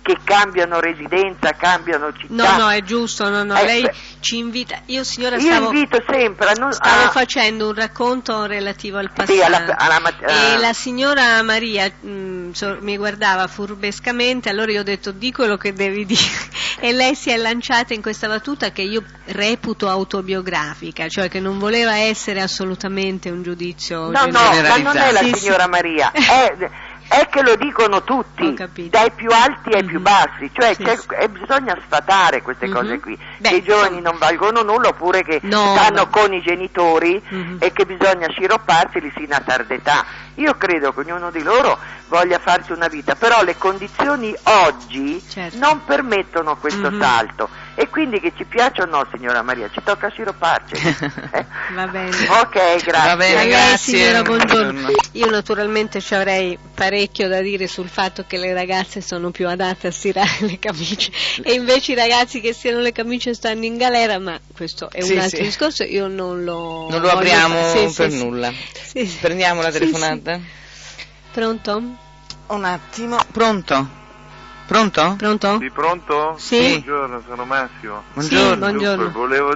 S7: che cambiano residenza, cambiano città.
S2: No, è giusto, lei ci invita. Io
S7: invito sempre
S2: stavo facendo un racconto relativo al passato, e la signora Maria mi guardava furbescamente, allora io ho detto di quello che devi dire, e lei si è lanciata in questa battuta che io reputo autobiografica, cioè che non voleva essere assolutamente un giudizio generalizzato.
S7: Ma non è la signora Maria, è che lo dicono tutti, dai più alti ai più bassi, cioè bisogna sfatare queste cose qui, che i giovani non valgono nulla, oppure che stanno con i genitori e che bisogna sciropparseli sino a tarda età. Io credo che ognuno di loro voglia farsi una vita, però le condizioni oggi non permettono questo salto, e quindi che ci piaccia o no, signora Maria, ci tocca sciropparci.
S2: Va bene.
S7: Ok, grazie.
S1: Va bene, grazie.
S2: Signora, buongiorno. Io naturalmente ci avrei parecchio da dire sul fatto che le ragazze sono più adatte a stirare le camicie e invece i ragazzi che stirano le camicie stanno in galera, ma questo è un altro discorso, io non lo
S1: apriamo per nulla. Prendiamo la telefonata.
S2: Pronto?
S1: Un attimo. Pronto?
S8: Sì, pronto?
S2: Sì.
S8: Buongiorno, sono Massimo.
S1: Buongiorno.
S2: Buongiorno.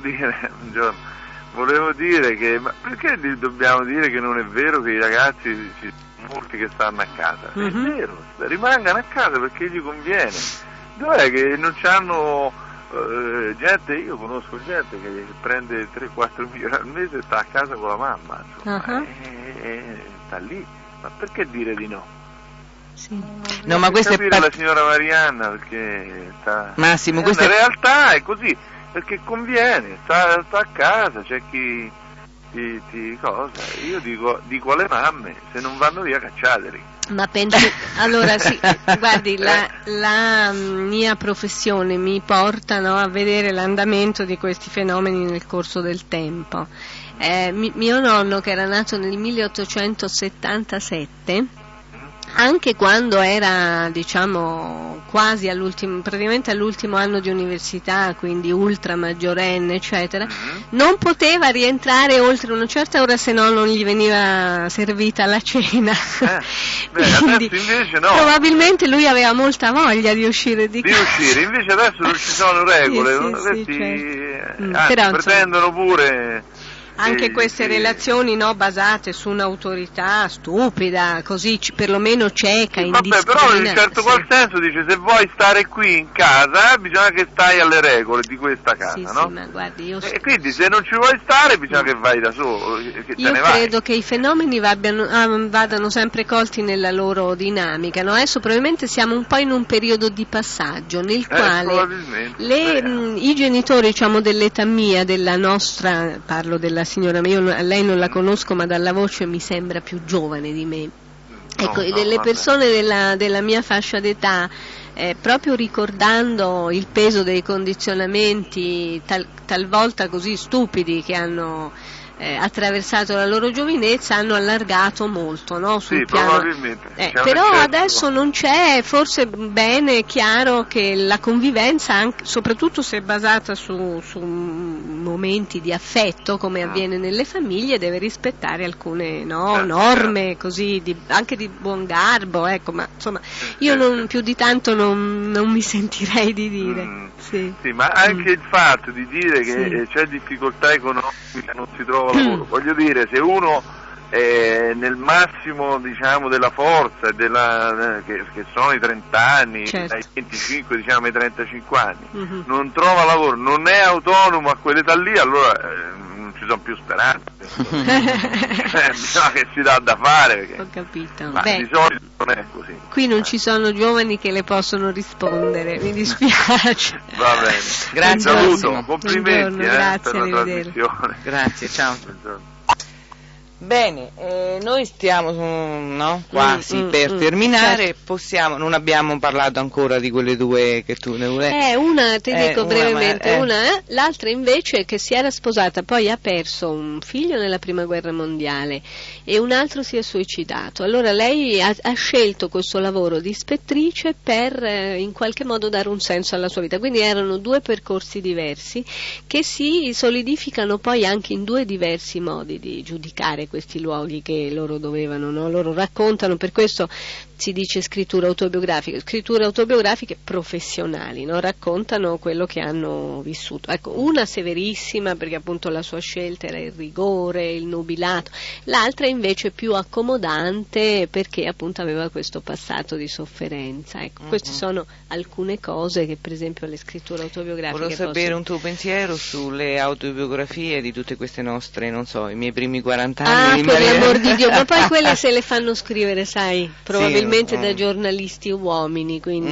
S8: Volevo dire che, ma perché dobbiamo dire che non è vero che i ragazzi molti che stanno a casa? È vero, rimangano a casa perché gli conviene. Dov'è che non c'hanno gente, io conosco gente che prende 3-4 milioni al mese e sta a casa con la mamma, insomma, sta lì, ma perché dire di no?
S1: No, ma questa
S8: è la signora Marianna, perché
S1: Massimo,
S8: la realtà è così, perché conviene, sta a casa, c'è chi cosa, io dico alle mamme, se non vanno via cacciateli.
S2: Ma pensi, allora guardi, la mia professione mi porta a vedere l'andamento di questi fenomeni nel corso del tempo. Mio nonno, che era nato nel 1877, anche quando era, diciamo, quasi praticamente all'ultimo anno di università, quindi ultra maggiorenne, eccetera, non poteva rientrare oltre una certa ora, se no non gli veniva servita la cena. Quindi,
S8: invece no.
S2: Probabilmente lui aveva molta voglia di uscire di casa.
S8: Invece adesso non ci sono regole,
S2: però,
S8: pretendono pure
S2: anche queste relazioni basate su un'autorità stupida, così perlomeno cieca, indiscriminata.
S8: Però in un certo qual senso dice, se vuoi stare qui in casa bisogna che stai alle regole di questa casa, no?
S2: Ma guardi,
S8: e quindi se non ci vuoi stare bisogna che vai da solo, che
S2: io
S8: te ne vai.
S2: Credo che i fenomeni vadano sempre colti nella loro dinamica, no? Adesso probabilmente siamo un po' in un periodo di passaggio nel quale i genitori, diciamo, dell'età mia, della nostra, parlo della signora, io lei non la conosco, ma dalla voce mi sembra più giovane di me. Ecco, delle persone della mia fascia d'età, proprio ricordando il peso dei condizionamenti talvolta così stupidi che hanno attraversato la loro giovinezza, hanno allargato molto, no? Sul piano.
S8: Probabilmente.
S2: Però adesso non c'è, forse bene, chiaro che la convivenza, anche, soprattutto se è basata su momenti di affetto, come avviene nelle famiglie, deve rispettare alcune norme così, anche di buon garbo, ecco, ma insomma io più di tanto non mi sentirei di dire. Sì,
S8: ma anche il fatto di dire che c'è difficoltà economica, non si trova lavoro, voglio dire, se uno nel massimo, diciamo, della forza che sono i 30 anni, dai 25 diciamo ai 35 anni, non trova lavoro, non è autonomo a quell'età lì, allora non ci sono più speranze. Bisogna che si dà da fare, perché,
S2: ho capito.
S8: Ma di solito non è così.
S2: Qui non ci sono giovani che le possono rispondere, mi dispiace.
S8: Va bene,
S1: grazie,
S8: saluto, complimenti
S2: grazie,
S8: per la trasmissione.
S1: Grazie, ciao. Bene, noi stiamo quasi per terminare, non abbiamo parlato ancora di quelle due che tu ne vuoi.
S2: Una ti dico brevemente, l'altra invece che si era sposata, poi ha perso un figlio nella prima guerra mondiale e un altro si è suicidato. Allora lei ha scelto questo lavoro di ispettrice per in qualche modo dare un senso alla sua vita, quindi erano due percorsi diversi che si solidificano poi anche in due diversi modi di giudicare questi luoghi che loro dovevano, no? Loro raccontano, per questo si dice scritture autobiografiche professionali, no? Raccontano quello che hanno vissuto. Ecco, una severissima perché appunto la sua scelta era il rigore, il nubilato, l'altra invece più accomodante perché appunto aveva questo passato di sofferenza. Ecco, queste sono alcune cose che per esempio le scritture autobiografiche
S1: Volevo sapere un tuo pensiero sulle autobiografie di tutte queste nostre, non so, i miei primi 40 anni.
S2: Per l'amor di Dio, ma poi quelle se le fanno scrivere, sai, probabilmente da giornalisti uomini, quindi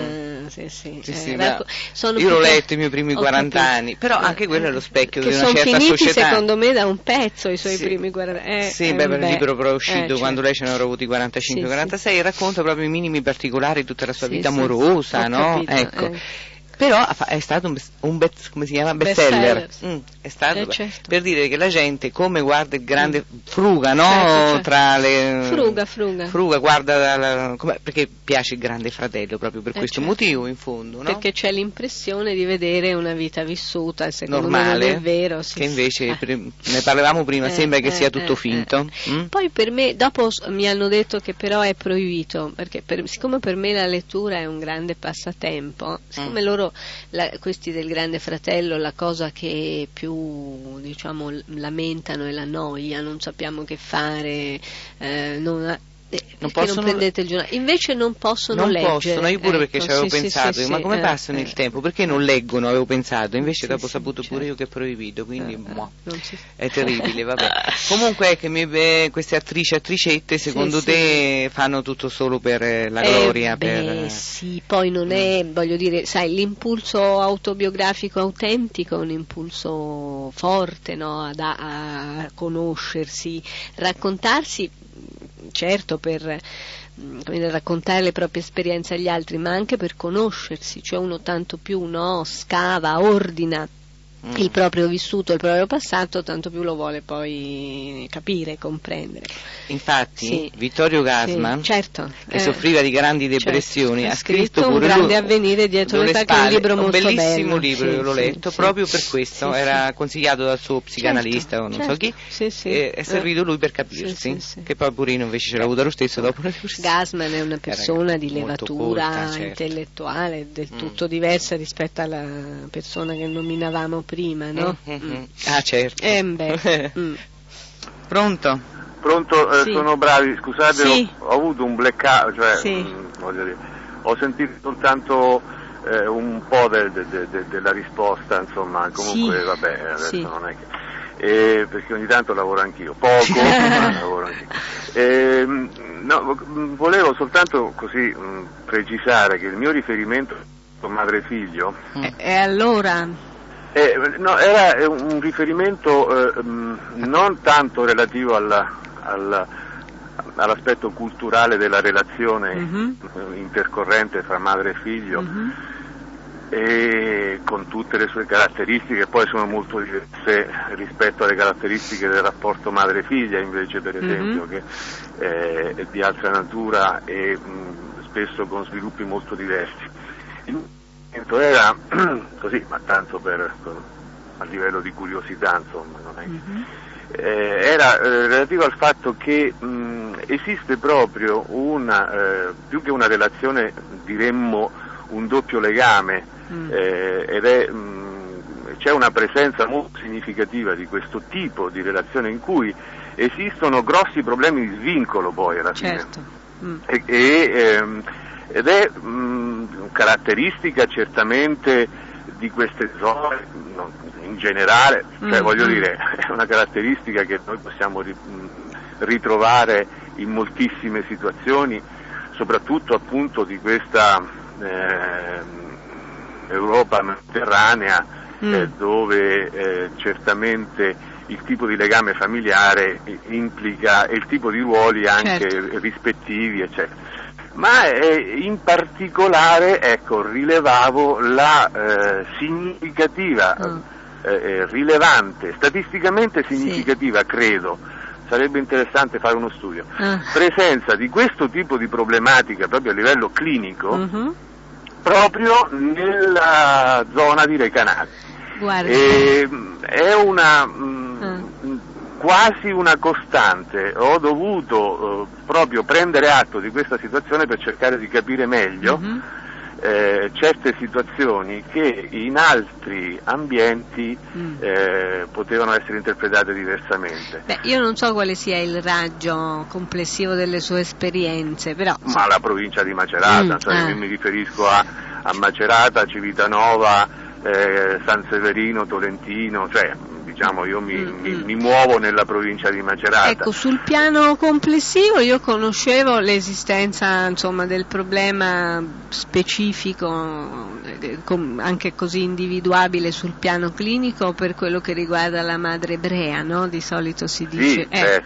S1: io l'ho letto i miei primi 40 anni, però anche quello è lo specchio di una certa
S2: società. Sono finiti secondo me da un pezzo i suoi primi 40 anni.
S1: Per il libro però è uscito quando lei ce ne aveva avuti 45-46, racconta proprio i minimi particolari di tutta la sua vita amorosa, no? Ecco. Però è stato un bestseller. È stato per dire che la gente come guarda il grande fruga, no?
S2: Certo.
S1: Tra le
S2: fruga
S1: guarda perché piace il Grande Fratello proprio per questo motivo in fondo, no?
S2: Perché c'è l'impressione di vedere una vita vissuta, secondo
S1: normale,
S2: me non è vero,
S1: che invece ne parlavamo prima, sembra che sia tutto finto.
S2: Poi per me dopo mi hanno detto che però è proibito, perché siccome per me la lettura è un grande passatempo, siccome loro questi del Grande Fratello la cosa che più lamentano è la noia, non sappiamo che fare, non prendete il giornale, invece non possono leggere.
S1: Io pure perché ci avevo pensato, ma come passano il tempo? Perché non leggono? Avevo pensato, invece dopo ho saputo pure io che è proibito, quindi è terribile, vabbè. Comunque che queste attricette secondo te fanno tutto solo per la gloria?
S2: Poi non è, voglio dire, sai, l'impulso autobiografico autentico è un impulso forte, no? A conoscersi, raccontarsi, certo per raccontare le proprie esperienze agli altri, ma anche per conoscersi, cioè uno tanto più scava, ordina il proprio vissuto, il proprio passato, tanto più lo vuole poi capire, comprendere.
S1: Infatti Vittorio Gassman,
S2: certo,
S1: che soffriva di grandi depressioni, ha scritto
S2: un grande avvenire dietro le spalle, un libro molto bello,
S1: bellissimo libro, io l'ho letto proprio per questo, era consigliato dal suo psicanalista o non so chi, è servito lui per capirsi, che poi Purino invece ce l'ha avuto lo stesso dopo l'università.
S2: Gassman è una persona di levatura colta, intellettuale del tutto diversa rispetto alla persona che nominavamo prima, no?
S1: Certo. Pronto?
S8: Sono bravi, scusate, ho avuto un blackout, voglio dire, ho sentito soltanto un po' della risposta, insomma, comunque vabbè, adesso non è che... perché ogni tanto lavoro anch'io, poco, ma lavoro anch'io. Volevo soltanto così precisare che il mio riferimento madre e figlio...
S2: E allora...
S8: era un riferimento non tanto relativo all'aspetto culturale della relazione intercorrente tra madre e figlio, e con tutte le sue caratteristiche, poi sono molto diverse rispetto alle caratteristiche del rapporto madre-figlia, invece, per esempio, che è di altra natura e spesso con sviluppi molto diversi. Era così, ma tanto a livello di curiosità, insomma, non è era relativo al fatto che esiste proprio più che una relazione, diremmo un doppio legame, c'è una presenza molto significativa di questo tipo di relazione in cui esistono grossi problemi di svincolo poi alla fine. Ed è caratteristica certamente di queste zone in generale, voglio dire, è una caratteristica che noi possiamo ritrovare in moltissime situazioni, soprattutto appunto di questa Europa mediterranea, dove certamente il tipo di legame familiare implica e il tipo di ruoli anche rispettivi, eccetera. Ma in particolare, rilevavo la significativa, rilevante, statisticamente significativa, credo, sarebbe interessante fare uno studio, presenza di questo tipo di problematica proprio a livello clinico, proprio nella zona di Recanati.
S2: Guarda.
S8: È una
S3: quasi una costante. Ho dovuto proprio prendere atto di questa situazione per cercare di capire meglio certe situazioni che in altri ambienti potevano essere interpretate diversamente.
S2: Beh, io non so quale sia il raggio complessivo delle sue esperienze, però...
S3: Ma la provincia di Macerata, io mi riferisco a Macerata, Civitanova, San Severino, Tolentino, cioè diciamo io mi muovo nella provincia di Macerata.
S2: Ecco, sul piano complessivo io conoscevo l'esistenza, insomma, del problema specifico, anche così individuabile sul piano clinico, per quello che riguarda la madre ebrea, no? Di solito si dice.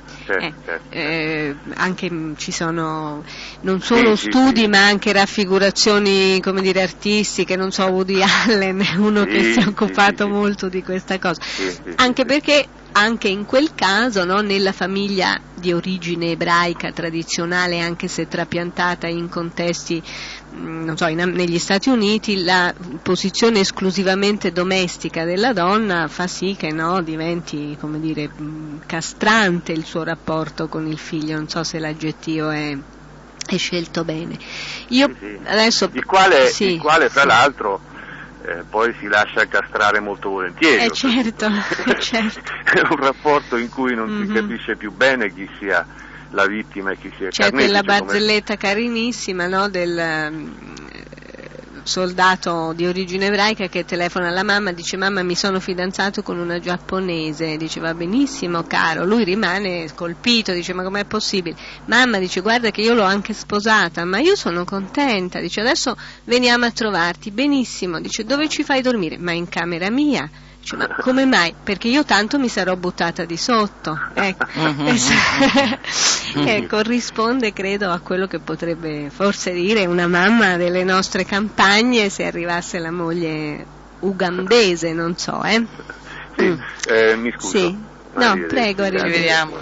S2: Anche ci sono, non solo studi, ma anche raffigurazioni, come dire, artistiche, non so, Woody Allen è uno che si è occupato molto di questa cosa. Anche perché anche in quel caso, no, nella famiglia di origine ebraica tradizionale, anche se trapiantata in contesti, non so, negli Stati Uniti, la posizione esclusivamente domestica della donna fa sì che, no, diventi, come dire, castrante il suo rapporto con il figlio. Non so se l'aggettivo è scelto bene. Io adesso
S3: il quale fra l'altro poi si lascia castrare molto volentieri.
S2: Certo.
S3: È un rapporto in cui non si capisce più bene chi sia la vittima e chi sia il
S2: carnefice. C'è quella barzelletta carinissima, no, del soldato di origine ebraica che telefona alla mamma, dice: mamma, mi sono fidanzato con una giapponese. Dice: va benissimo caro. Lui rimane colpito, dice: ma com'è possibile? Mamma, dice: guarda che io l'ho anche sposata, ma io sono contenta. Dice: adesso veniamo a trovarti. Benissimo. Dice: dove ci fai dormire? Ma in camera mia. Dice: ma come mai? Perché io tanto mi sarò buttata di sotto. Ecco. Corrisponde, credo, a quello che potrebbe forse dire una mamma delle nostre campagne se arrivasse la moglie ugandese, non so,
S3: mi scuso.
S2: Sì. No, prego,
S1: rivediamo.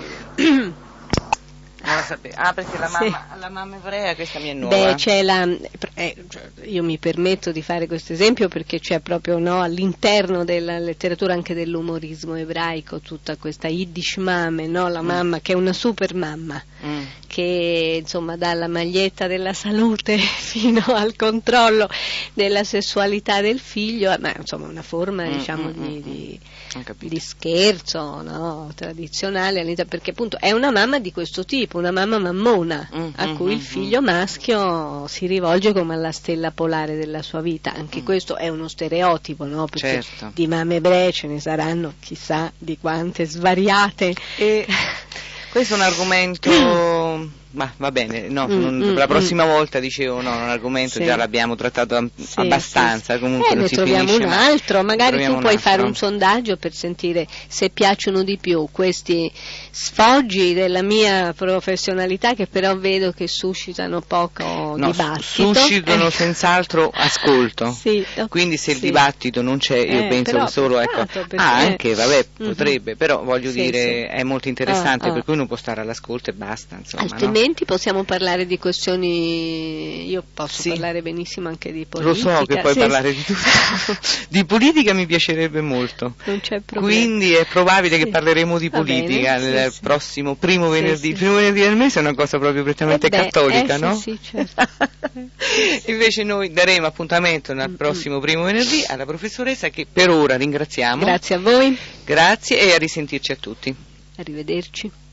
S1: Perché la mamma ebrea, questa mia è nuova.
S2: Beh, c'è io mi permetto di fare questo esempio perché c'è proprio, no, all'interno della letteratura anche dell'umorismo ebraico tutta questa Yiddish mame, no? La mamma che è una super mamma, che insomma dalla maglietta della salute fino al controllo della sessualità del figlio, ma insomma una forma diciamo di scherzo, no, tradizionale, perché appunto è una mamma di questo tipo, una mamma mammona a cui il figlio maschio si rivolge come alla stella polare della sua vita. Anche questo è uno stereotipo, no? Perché di mamme ebree ce ne saranno chissà di quante svariate.
S1: Questo è un argomento, ma va bene, la prossima volta dicevo no, un argomento già l'abbiamo trattato abbastanza, comunque non
S2: ne
S1: si
S2: troviamo
S1: finisce
S2: un altro, magari tu puoi fare un sondaggio per sentire se piacciono di più questi sfoggi della mia professionalità, che però vedo che suscitano poco dibattito.
S1: Suscitano senz'altro ascolto, quindi se il dibattito non c'è, io penso che solo anche potrebbe, però voglio dire è molto interessante, per cui uno può stare all'ascolto e basta, insomma.
S2: Altrimenti possiamo parlare di questioni, io posso parlare benissimo anche di politica.
S1: Lo so che puoi parlare di tutto. Di politica mi piacerebbe molto.
S2: Non c'è problema.
S1: Quindi è probabile che parleremo di politica nel prossimo primo venerdì. Il primo venerdì del mese è una cosa proprio prettamente cattolica, no?
S2: Sì, certo.
S1: Invece noi daremo appuntamento nel prossimo primo venerdì alla professoressa, che per ora ringraziamo.
S2: Grazie a voi.
S1: Grazie e a risentirci a tutti.
S2: Arrivederci.